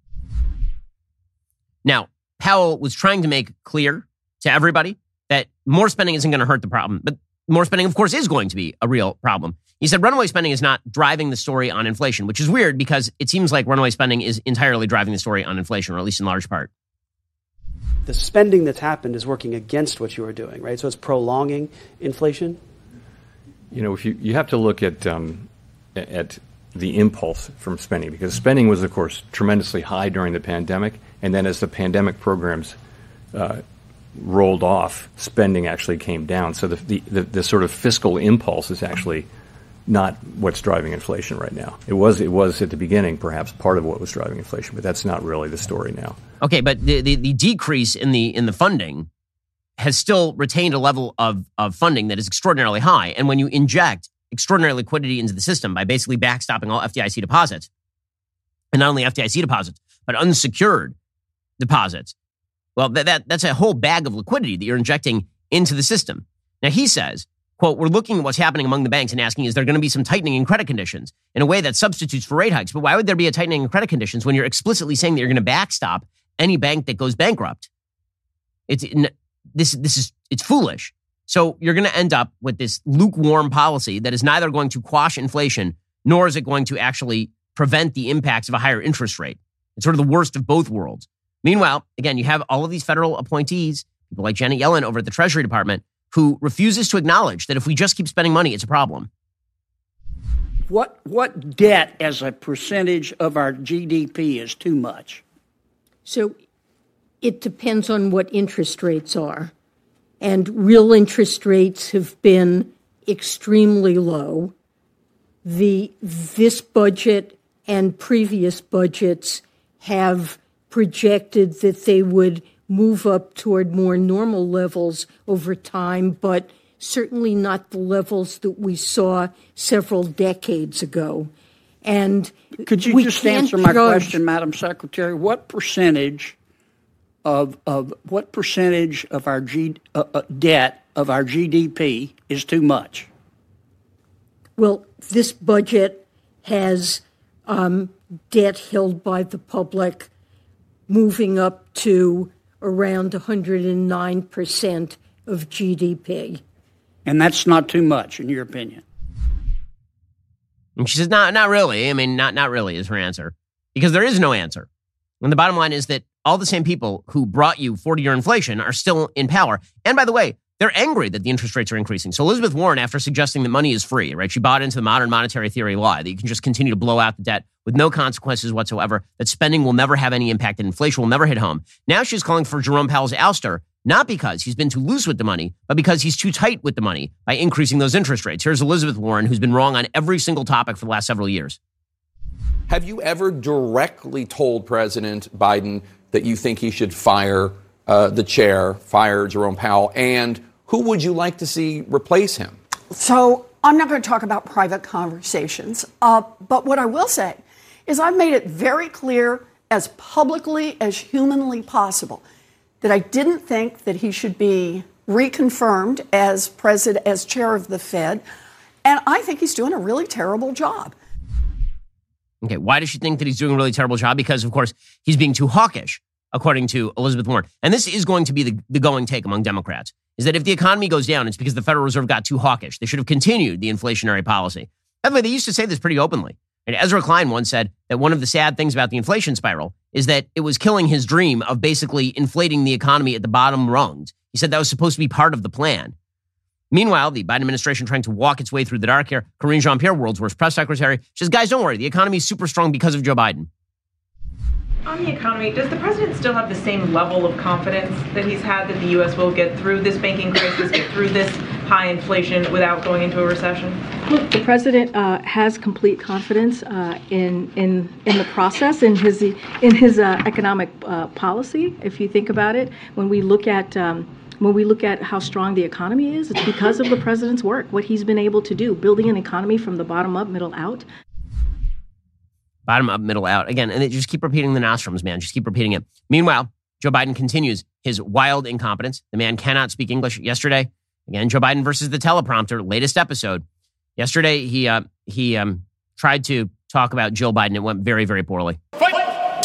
S1: Now, Powell was trying to make clear to everybody that more spending isn't going to hurt the problem, but more spending, of course, is going to be a real problem. He said runaway spending is not driving the story on inflation, which is weird because it seems like runaway spending is entirely driving the story on inflation, or at least in large part.
S10: The spending that's happened is working against what you are doing, right? So it's prolonging inflation?
S9: If you have to look at the impulse from spending, because spending was, of course, tremendously high during the pandemic, and then as the pandemic programs rolled off, spending actually came down. So the sort of fiscal impulse is actually not what's driving inflation right now. It was at the beginning, perhaps part of what was driving inflation, but that's not really the story now.
S1: Okay, but the decrease in the funding has still retained a level of funding that is extraordinarily high. And when you inject extraordinary liquidity into the system by basically backstopping all FDIC deposits, and not only FDIC deposits, but unsecured deposits, well, that's a whole bag of liquidity that you're injecting into the system. Now, he says, quote, we're looking at what's happening among the banks and asking, is there going to be some tightening in credit conditions in a way that substitutes for rate hikes? But why would there be a tightening in credit conditions when you're explicitly saying that you're going to backstop any bank that goes bankrupt? It's foolish. So you're going to end up with this lukewarm policy that is neither going to quash inflation, nor is it going to actually prevent the impacts of a higher interest rate. It's sort of the worst of both worlds. Meanwhile, again, you have all of these federal appointees, people like Janet Yellen over at the Treasury Department, who refuses to acknowledge that if we just keep spending money, it's a problem.
S11: What debt as a percentage of our GDP is too much?
S12: So it depends on what interest rates are. And real interest rates have been extremely low. This budget and previous budgets have projected that they would move up toward more normal levels over time, but certainly not the levels that we saw several decades ago. And
S11: could you just answer my question, Madam Secretary? What percentage of our debt of our GDP is too much?
S12: Well, this budget has debt held by the public moving up to around 109% of GDP.
S11: And that's not too much, in your opinion?
S1: And she says, not really. I mean, not really is her answer. Because there is no answer. And the bottom line is that all the same people who brought you 40-year inflation are still in power. And by the way, they're angry that the interest rates are increasing. So Elizabeth Warren, after suggesting that money is free, right? She bought into the modern monetary theory lie that you can just continue to blow out the debt with no consequences whatsoever, that spending will never have any impact and inflation will never hit home. Now she's calling for Jerome Powell's ouster, not because he's been too loose with the money, but because he's too tight with the money by increasing those interest rates. Here's Elizabeth Warren, who's been wrong on every single topic for the last several years.
S13: Have you ever directly told President Biden that you think he should fire the chair, fire Jerome Powell, and who would you like to see replace him?
S14: So I'm not going to talk about private conversations, but what I will say is I've made it very clear as publicly as humanly possible that I didn't think that he should be reconfirmed as chair of the Fed, and I think he's doing a really terrible job.
S1: Okay, why does she think that he's doing a really terrible job? Because, of course, he's being too hawkish, according to Elizabeth Warren. And this is going to be the going take among Democrats, is that if the economy goes down, it's because the Federal Reserve got too hawkish. They should have continued the inflationary policy. By the way, they used to say this pretty openly. And Ezra Klein once said that one of the sad things about the inflation spiral is that it was killing his dream of basically inflating the economy at the bottom rungs. He said that was supposed to be part of the plan. Meanwhile, the Biden administration trying to walk its way through the dark here. Karine Jean-Pierre, world's worst press secretary, says, guys, don't worry. The economy is super strong because of Joe Biden.
S15: On the economy, does the president still have the same level of confidence that he's had that the U.S. will get through this banking crisis, get through this high inflation without going into a recession?
S16: Look, the president has complete confidence in the process, in his economic policy. If you think about it, when we look at how strong the economy is, it's because of the president's work, what he's been able to do, building an economy from the bottom up, middle out.
S1: Bottom up, middle out. Again, and they just keep repeating the nostrums, man. Just keep repeating it. Meanwhile, Joe Biden continues his wild incompetence. The man cannot speak English. Yesterday, again, Joe Biden versus the teleprompter, latest episode. Yesterday, he tried to talk about Jill Biden. It went very, very poorly.
S17: Fight!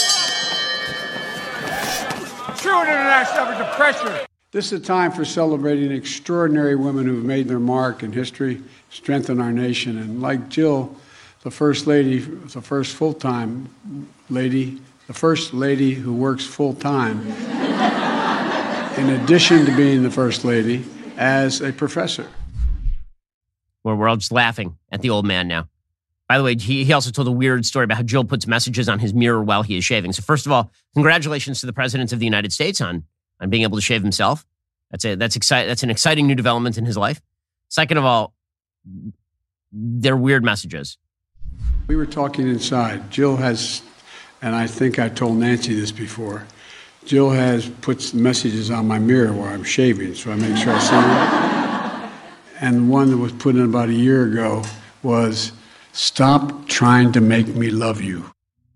S17: True international effort to pressure.
S18: This is a time for celebrating extraordinary women who have made their mark in history, strengthened our nation. And like Jill, the First Lady, the first full-time lady, the First Lady who works full-time, in addition to being the First Lady, as a professor.
S1: We're all just laughing at the old man now. By the way, he also told a weird story about how Jill puts messages on his mirror while he is shaving. So first of all, congratulations to the President of the United States on being able to shave himself. That's an exciting new development in his life. Second of all, they're weird messages.
S18: We were talking inside. Jill has, and I think I told Nancy this before, Jill puts messages on my mirror while I'm shaving, so I make sure I see them. And one that was put in about a year ago was, "Stop trying to make me love you."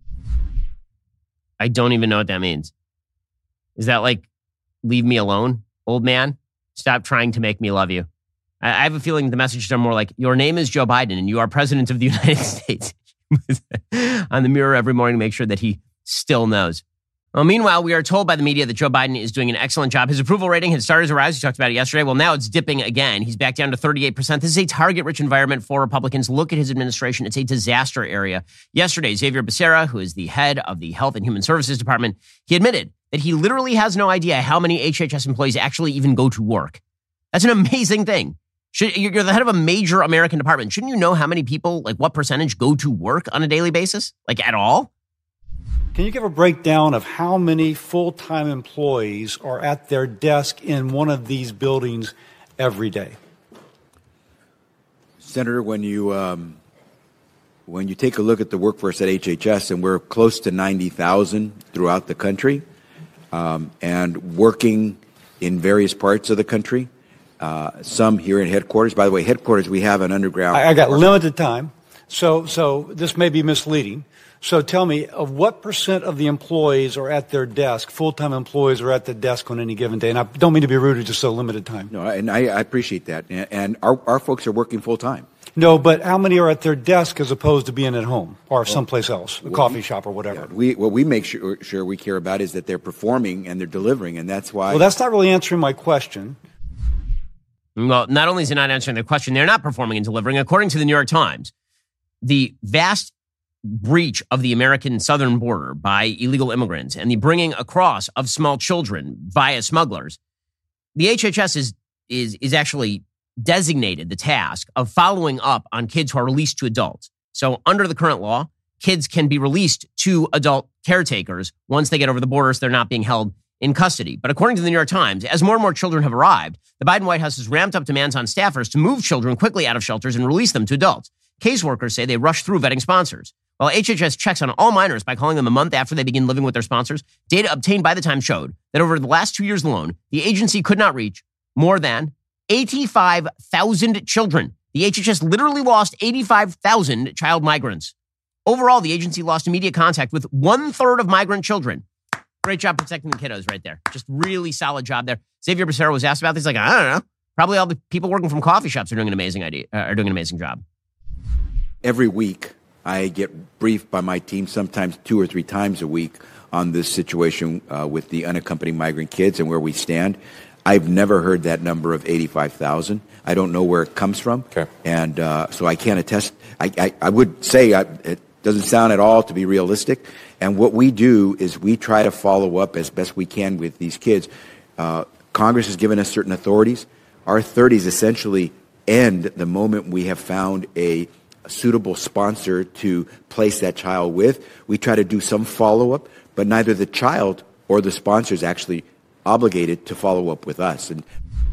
S1: I don't even know what that means. Is that like, leave me alone, old man? Stop trying to make me love you. I have a feeling the messages are more like, your name is Joe Biden and you are President of the United States. On the mirror every morning to make sure that he still knows. Well, meanwhile, we are told by the media that Joe Biden is doing an excellent job. His approval rating had started to rise. We talked about it yesterday. Well, now it's dipping again. He's back down to 38%. This is a target-rich environment for Republicans. Look at his administration. It's a disaster area. Yesterday, Xavier Becerra, who is the head of the Health and Human Services Department, he admitted that he literally has no idea how many HHS employees actually even go to work. That's an amazing thing. You're the head of a major American department. Shouldn't you know how many people, like what percentage go to work on a daily basis? Like at all?
S19: Can you give a breakdown of how many full-time employees are at their desk in one of these buildings every day?
S20: Senator, when you take a look at the workforce at HHS, and we're close to 90,000 throughout the country, and working in various parts of the country, some here in headquarters. By the way, headquarters, we have an underground.
S19: I got limited time, so this may be misleading. So tell me, of what percent of the employees are at their desk, full-time employees are at the desk on any given day? And I don't mean to be rude, it's just so limited time.
S20: No, and I appreciate that. And our folks are working full-time.
S19: No, but how many are at their desk as opposed to being at home or someplace else, a coffee shop or whatever?
S20: Yeah, what we make sure we care about is that they're performing and they're delivering, and that's why.
S19: Well, that's not really answering my question.
S1: Well, not only is it not answering the question, they're not performing and delivering. According to the New York Times, the vast breach of the American southern border by illegal immigrants and the bringing across of small children via smugglers, the HHS is actually designated the task of following up on kids who are released to adults. So under the current law, kids can be released to adult caretakers once they get over the border, so they're not being held in custody. But according to the New York Times, as more and more children have arrived, the Biden White House has ramped up demands on staffers to move children quickly out of shelters and release them to adults. Caseworkers say they rush through vetting sponsors. While HHS checks on all minors by calling them a month after they begin living with their sponsors, data obtained by the Times showed that over the last 2 years alone, the agency could not reach more than 85,000 children. The HHS literally lost 85,000 child migrants. Overall, the agency lost immediate contact with 1/3 of migrant children. Great job protecting the kiddos right there. Just really solid job there. Xavier Becerra was asked about this. Like, I don't know. Probably all the people working from coffee shops are doing an amazing job.
S20: Every week, I get briefed by my team, sometimes 2 or 3 times a week, on this situation with the unaccompanied migrant kids and where we stand. I've never heard that number of 85,000. I don't know where it comes from. Okay. And so I can't attest. I would say it doesn't sound at all to be realistic. And what we do is we try to follow up as best we can with these kids. Congress has given us certain authorities. Our authorities essentially end the moment we have found a suitable sponsor to place that child with. We try to do some follow-up, but neither the child or the sponsor is actually obligated to follow up with us. And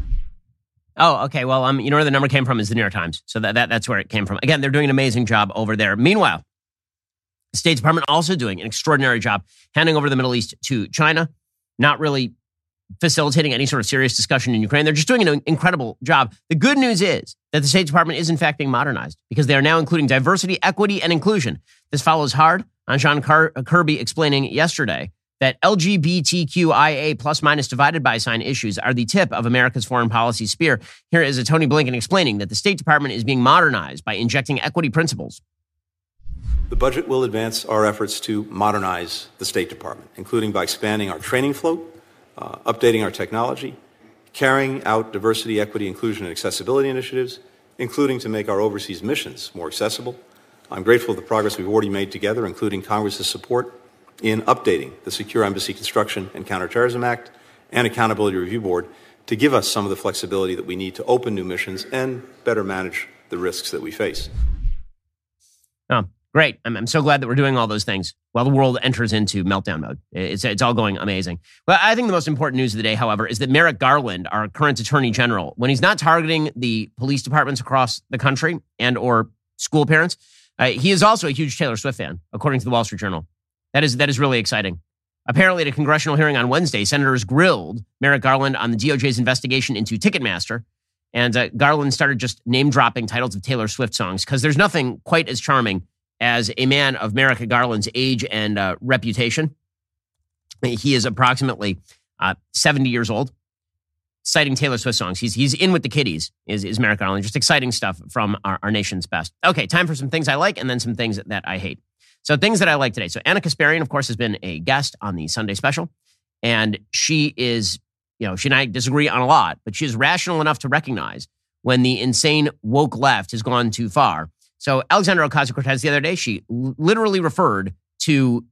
S1: oh, okay. Well, you know where the number came from is the New York Times. So that's where it came from. Again, they're doing an amazing job over there. Meanwhile, the State Department also doing an extraordinary job handing over the Middle East to China, not really facilitating any sort of serious discussion in Ukraine. They're just doing an incredible job. The good news is that the State Department is in fact being modernized because they are now including diversity, equity, and inclusion. This follows hard on John Kirby explaining yesterday that LGBTQIA plus minus divided by sign issues are the tip of America's foreign policy spear. Here is a Tony Blinken explaining that the State Department is being modernized by injecting equity principles.
S21: The budget will advance our efforts to modernize the State Department, including by expanding our training float, updating our technology, carrying out diversity, equity, inclusion, and accessibility initiatives, including to make our overseas missions more accessible. I'm grateful for the progress we've already made together, including Congress's support in updating the Secure Embassy Construction and Counterterrorism Act and Accountability Review Board to give us some of the flexibility that we need to open new missions and better manage the risks that we face.
S1: Oh, great. I'm so glad that we're doing all those things while the world enters into meltdown mode. It's all going amazing. Well, I think the most important news of the day, however, is that Merrick Garland, our current Attorney General, when he's not targeting the police departments across the country and or school parents, he is also a huge Taylor Swift fan, according to the Wall Street Journal. That is really exciting. Apparently, at a congressional hearing on Wednesday, senators grilled Merrick Garland on the DOJ's investigation into Ticketmaster. And Garland started just name-dropping titles of Taylor Swift songs because there's nothing quite as charming as a man of Merrick Garland's age and reputation. He is approximately 70 years old, citing Taylor Swift songs. He's in with the kiddies, is Merrick Garland. Just exciting stuff from our nation's best. Okay, time for some things I like and then some things that I hate. So things that I like today. So Anna Kasparian, of course, has been a guest on the Sunday Special. And she is, she and I disagree on a lot, but she is rational enough to recognize when the insane woke left has gone too far. So Alexandra Ocasio-Cortez the other day, she literally referred to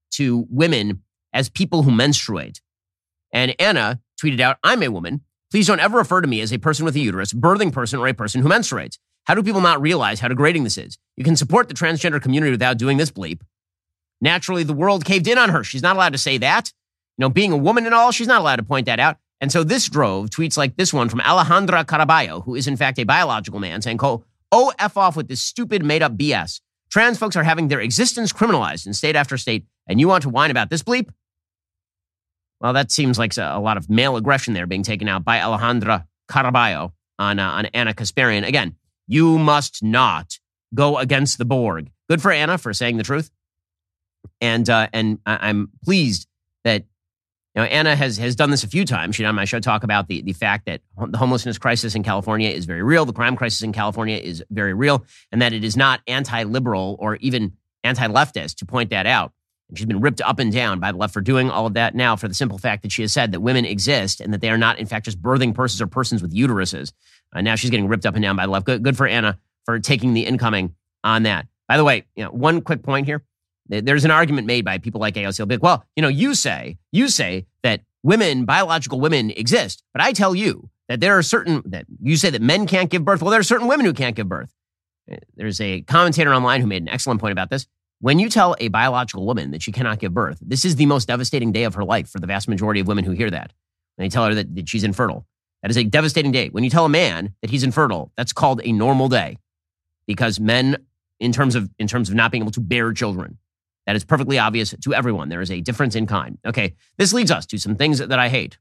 S1: women as people who menstruate. And Anna tweeted out, "I'm a woman. Please don't ever refer to me as a person with a uterus, birthing person, or a person who menstruates. How do people not realize how degrading this is? You can support the transgender community without doing this bleep." Naturally, the world caved in on her. She's not allowed to say that. Being a woman and all, she's not allowed to point that out. And so this drove tweets like this one from Alejandra Caraballo, who is in fact a biological man, saying, "Oh, F off with this stupid made-up BS. Trans folks are having their existence criminalized in state after state, and you want to whine about this bleep?" Well, that seems like a lot of male aggression there being taken out by Alejandra Caraballo on Anna Kasparian. Again, you must not go against the Borg. Good for Anna for saying the truth. And I'm pleased that Anna has done this a few times. She on my show talk about the fact that the homelessness crisis in California is very real. The crime crisis in California is very real, and that it is not anti-liberal or even anti-leftist to point that out. And she's been ripped up and down by the left for doing all of that now for the simple fact that she has said that women exist and that they are not, in fact, just birthing persons or persons with uteruses. Now she's getting ripped up and down by the left. Good for Anna for taking the incoming on that. By the way, one quick point here. There's an argument made by people like AOC. They'll be like, well, you say that women, biological women exist, but I tell you that there are that you say that men can't give birth. Well, there are certain women who can't give birth. There's a commentator online who made an excellent point about this. When you tell a biological woman that she cannot give birth, this is the most devastating day of her life for the vast majority of women who hear that. When they tell her that she's infertile, that is a devastating day. When you tell a man that he's infertile, that's called a normal day, because men, in terms of not being able to bear children, that is perfectly obvious to everyone. There is a difference in kind. Okay, this leads us to some things that I hate.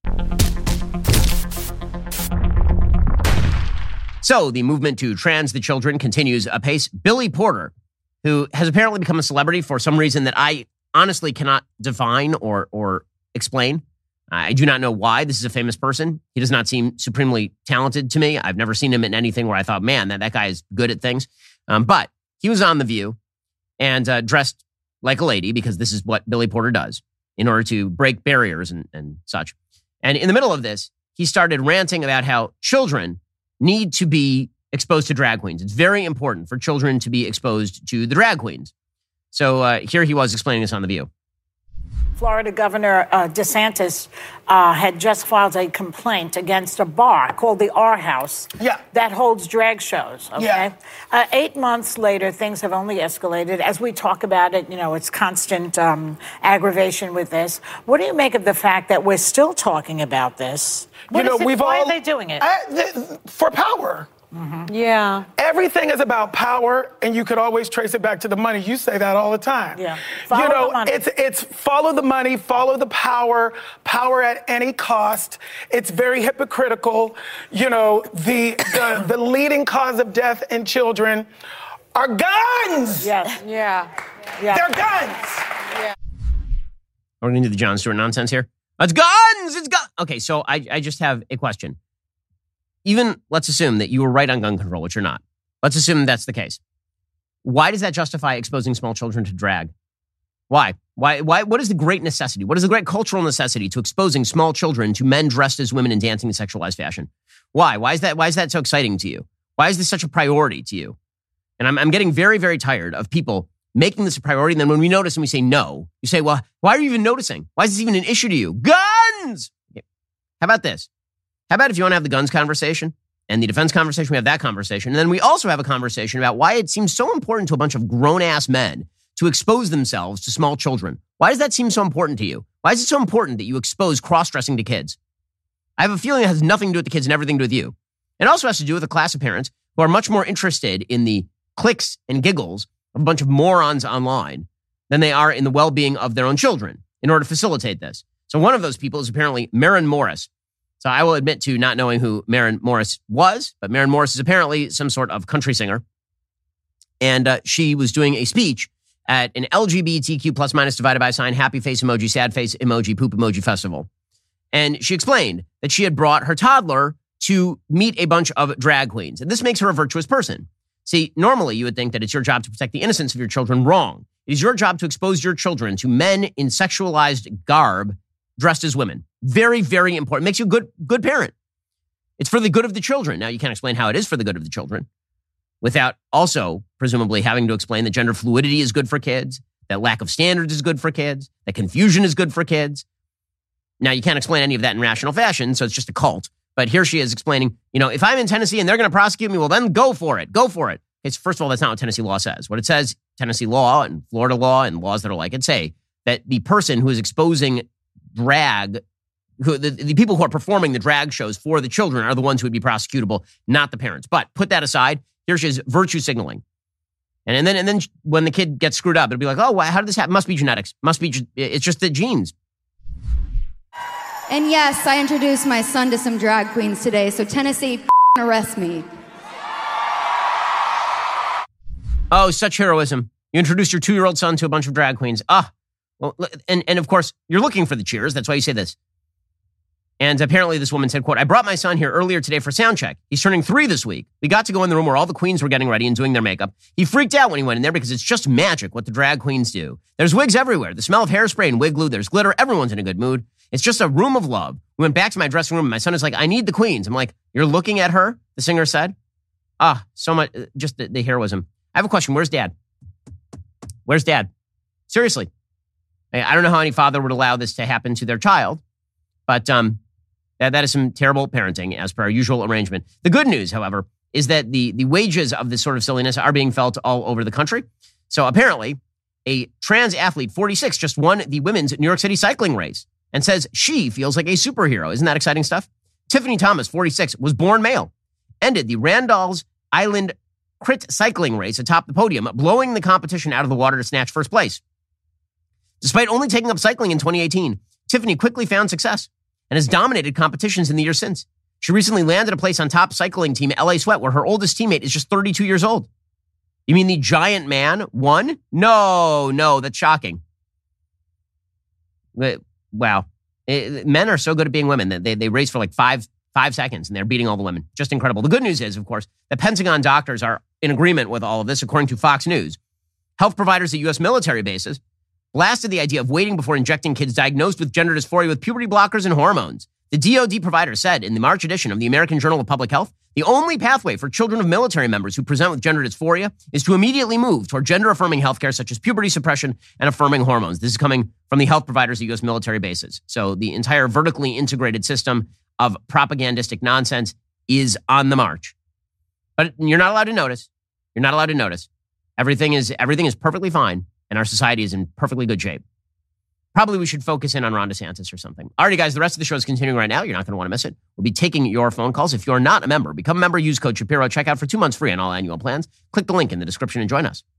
S1: So the movement to trans the children continues apace. Billy Porter, who has apparently become a celebrity for some reason that I honestly cannot define or explain. I do not know why. This is a famous person. He does not seem supremely talented to me. I've never seen him in anything where I thought, man, that guy is good at things. But he was on The View and dressed like a lady, because this is what Billy Porter does in order to break barriers and such. And in the middle of this, he started ranting about how children need to be exposed to drag queens. It's very important for children to be exposed to the drag queens. So here he was explaining this on The View.
S3: Florida Governor DeSantis had just filed a complaint against a bar called the R House that holds drag shows. Okay, 8 months later, things have only escalated. As we talk about it, it's constant aggravation with this. What do you make of the fact that we're still talking about this? Why are they doing it?
S22: For power.
S3: Mm-hmm. Yeah.
S22: Everything is about power, and you could always trace it back to the money. You say that all the time.
S3: Yeah. Follow the money.
S22: It's follow the money, follow the power at any cost. It's very hypocritical. The leading cause of death in children are guns.
S3: Yes. Yeah.
S22: They're guns.
S3: Yeah.
S1: We're going to do the Jon Stewart nonsense here. It's guns! It's guns! Okay, so I just have a question. Even let's assume that you were right on gun control, which you're not. Let's assume that's the case. Why does that justify exposing small children to drag? Why? What is the great necessity? What is the great cultural necessity to exposing small children to men dressed as women and dancing in sexualized fashion? Why? Why is that so exciting to you? Why is this such a priority to you? And I'm getting very, very tired of people making this a priority. And then when we notice and we say no, you say, well, why are you even noticing? Why is this even an issue to you? Guns! Okay. How about this? How about if you want to have the guns conversation, and the defense conversation, we have that conversation. And then we also have a conversation about why it seems so important to a bunch of grown-ass men to expose themselves to small children. Why does that seem so important to you? Why is it so important that you expose cross-dressing to kids? I have a feeling it has nothing to do with the kids and everything to do with you. It also has to do with a class of parents who are much more interested in the clicks and giggles of a bunch of morons online than they are in the well-being of their own children in order to facilitate this. So one of those people is apparently Maren Morris. So I will admit to not knowing who Maren Morris was, but Maren Morris is apparently some sort of country singer. And she was doing a speech at an LGBTQ plus minus divided by sign, happy face emoji, sad face emoji, poop emoji festival. And she explained that she had brought her toddler to meet a bunch of drag queens. And this makes her a virtuous person. See, normally you would think that it's your job to protect the innocence of your children. Wrong. It is your job to expose your children to men in sexualized garb dressed as women. Very, very important. Makes you a good parent. It's for the good of the children. Now, you can't explain how it is for the good of the children without also presumably having to explain that gender fluidity is good for kids, that lack of standards is good for kids, that confusion is good for kids. Now, you can't explain any of that in rational fashion, so it's just a cult. But here she is explaining, if I'm in Tennessee and they're going to prosecute me, well, then go for it. Go for it. Okay, so first of all, that's not what Tennessee law says. What it says, Tennessee law and Florida law and laws that are like it say that the person who is exposing drag, the people who are performing the drag shows for the children are the ones who would be prosecutable, not the parents. But put that aside, here she is virtue signaling. And then when the kid gets screwed up, it'll be like, oh, how did this happen? Must be genetics. It's just the genes.
S2: And yes, I introduced my son to some drag queens today, so Tennessee, arrest me.
S1: Oh, such heroism. You introduced your 2-year-old son to a bunch of drag queens. Well, and of course, you're looking for the cheers. That's why you say this. And apparently this woman said, quote, I brought my son here earlier today for sound check. He's turning 3 this week. We got to go in the room where all the queens were getting ready and doing their makeup. He freaked out when he went in there because it's just magic what the drag queens do. There's wigs everywhere. The smell of hairspray and wig glue. There's glitter. Everyone's in a good mood. It's just a room of love. We went back to my dressing room and my son is like, I need the queens. I'm like, you're looking at her? The singer said. So much, just the heroism. I have a question. Where's dad? Where's dad? Seriously. I don't know how any father would allow this to happen to their child, but that is some terrible parenting as per our usual arrangement. The good news, however, is that the wages of this sort of silliness are being felt all over the country. So apparently, a trans athlete, 46, just won the women's New York City cycling race and says she feels like a superhero. Isn't that exciting stuff? Tiffany Thomas, 46, was born male, ended the Randall's Island crit cycling race atop the podium, blowing the competition out of the water to snatch first place. Despite only taking up cycling in 2018, Tiffany quickly found success and has dominated competitions in the years since. She recently landed a place on top cycling team LA Sweat, where her oldest teammate is just 32 years old. You mean the giant man won? No, that's shocking. Wow. Men are so good at being women that they race for like five seconds and they're beating all the women. Just incredible. The good news is, of course, the Pentagon doctors are in agreement with all of this, according to Fox News. Health providers at U.S. military bases blasted the idea of waiting before injecting kids diagnosed with gender dysphoria with puberty blockers and hormones. The DoD provider said in the March edition of the American Journal of Public Health, the only pathway for children of military members who present with gender dysphoria is to immediately move toward gender-affirming healthcare such as puberty suppression and affirming hormones. This is coming from the health providers at U.S. military bases. So the entire vertically integrated system of propagandistic nonsense is on the march. But you're not allowed to notice. You're not allowed to notice. Everything is perfectly fine, and our society is in perfectly good shape. Probably we should focus in on Ron DeSantis or something. Alrighty, guys, the rest of the show is continuing right now. You're not going to want to miss it. We'll be taking your phone calls. If you're not a member, become a member, use code Shapiro. Check out for 2 months free on all annual plans. Click the link in the description and join us.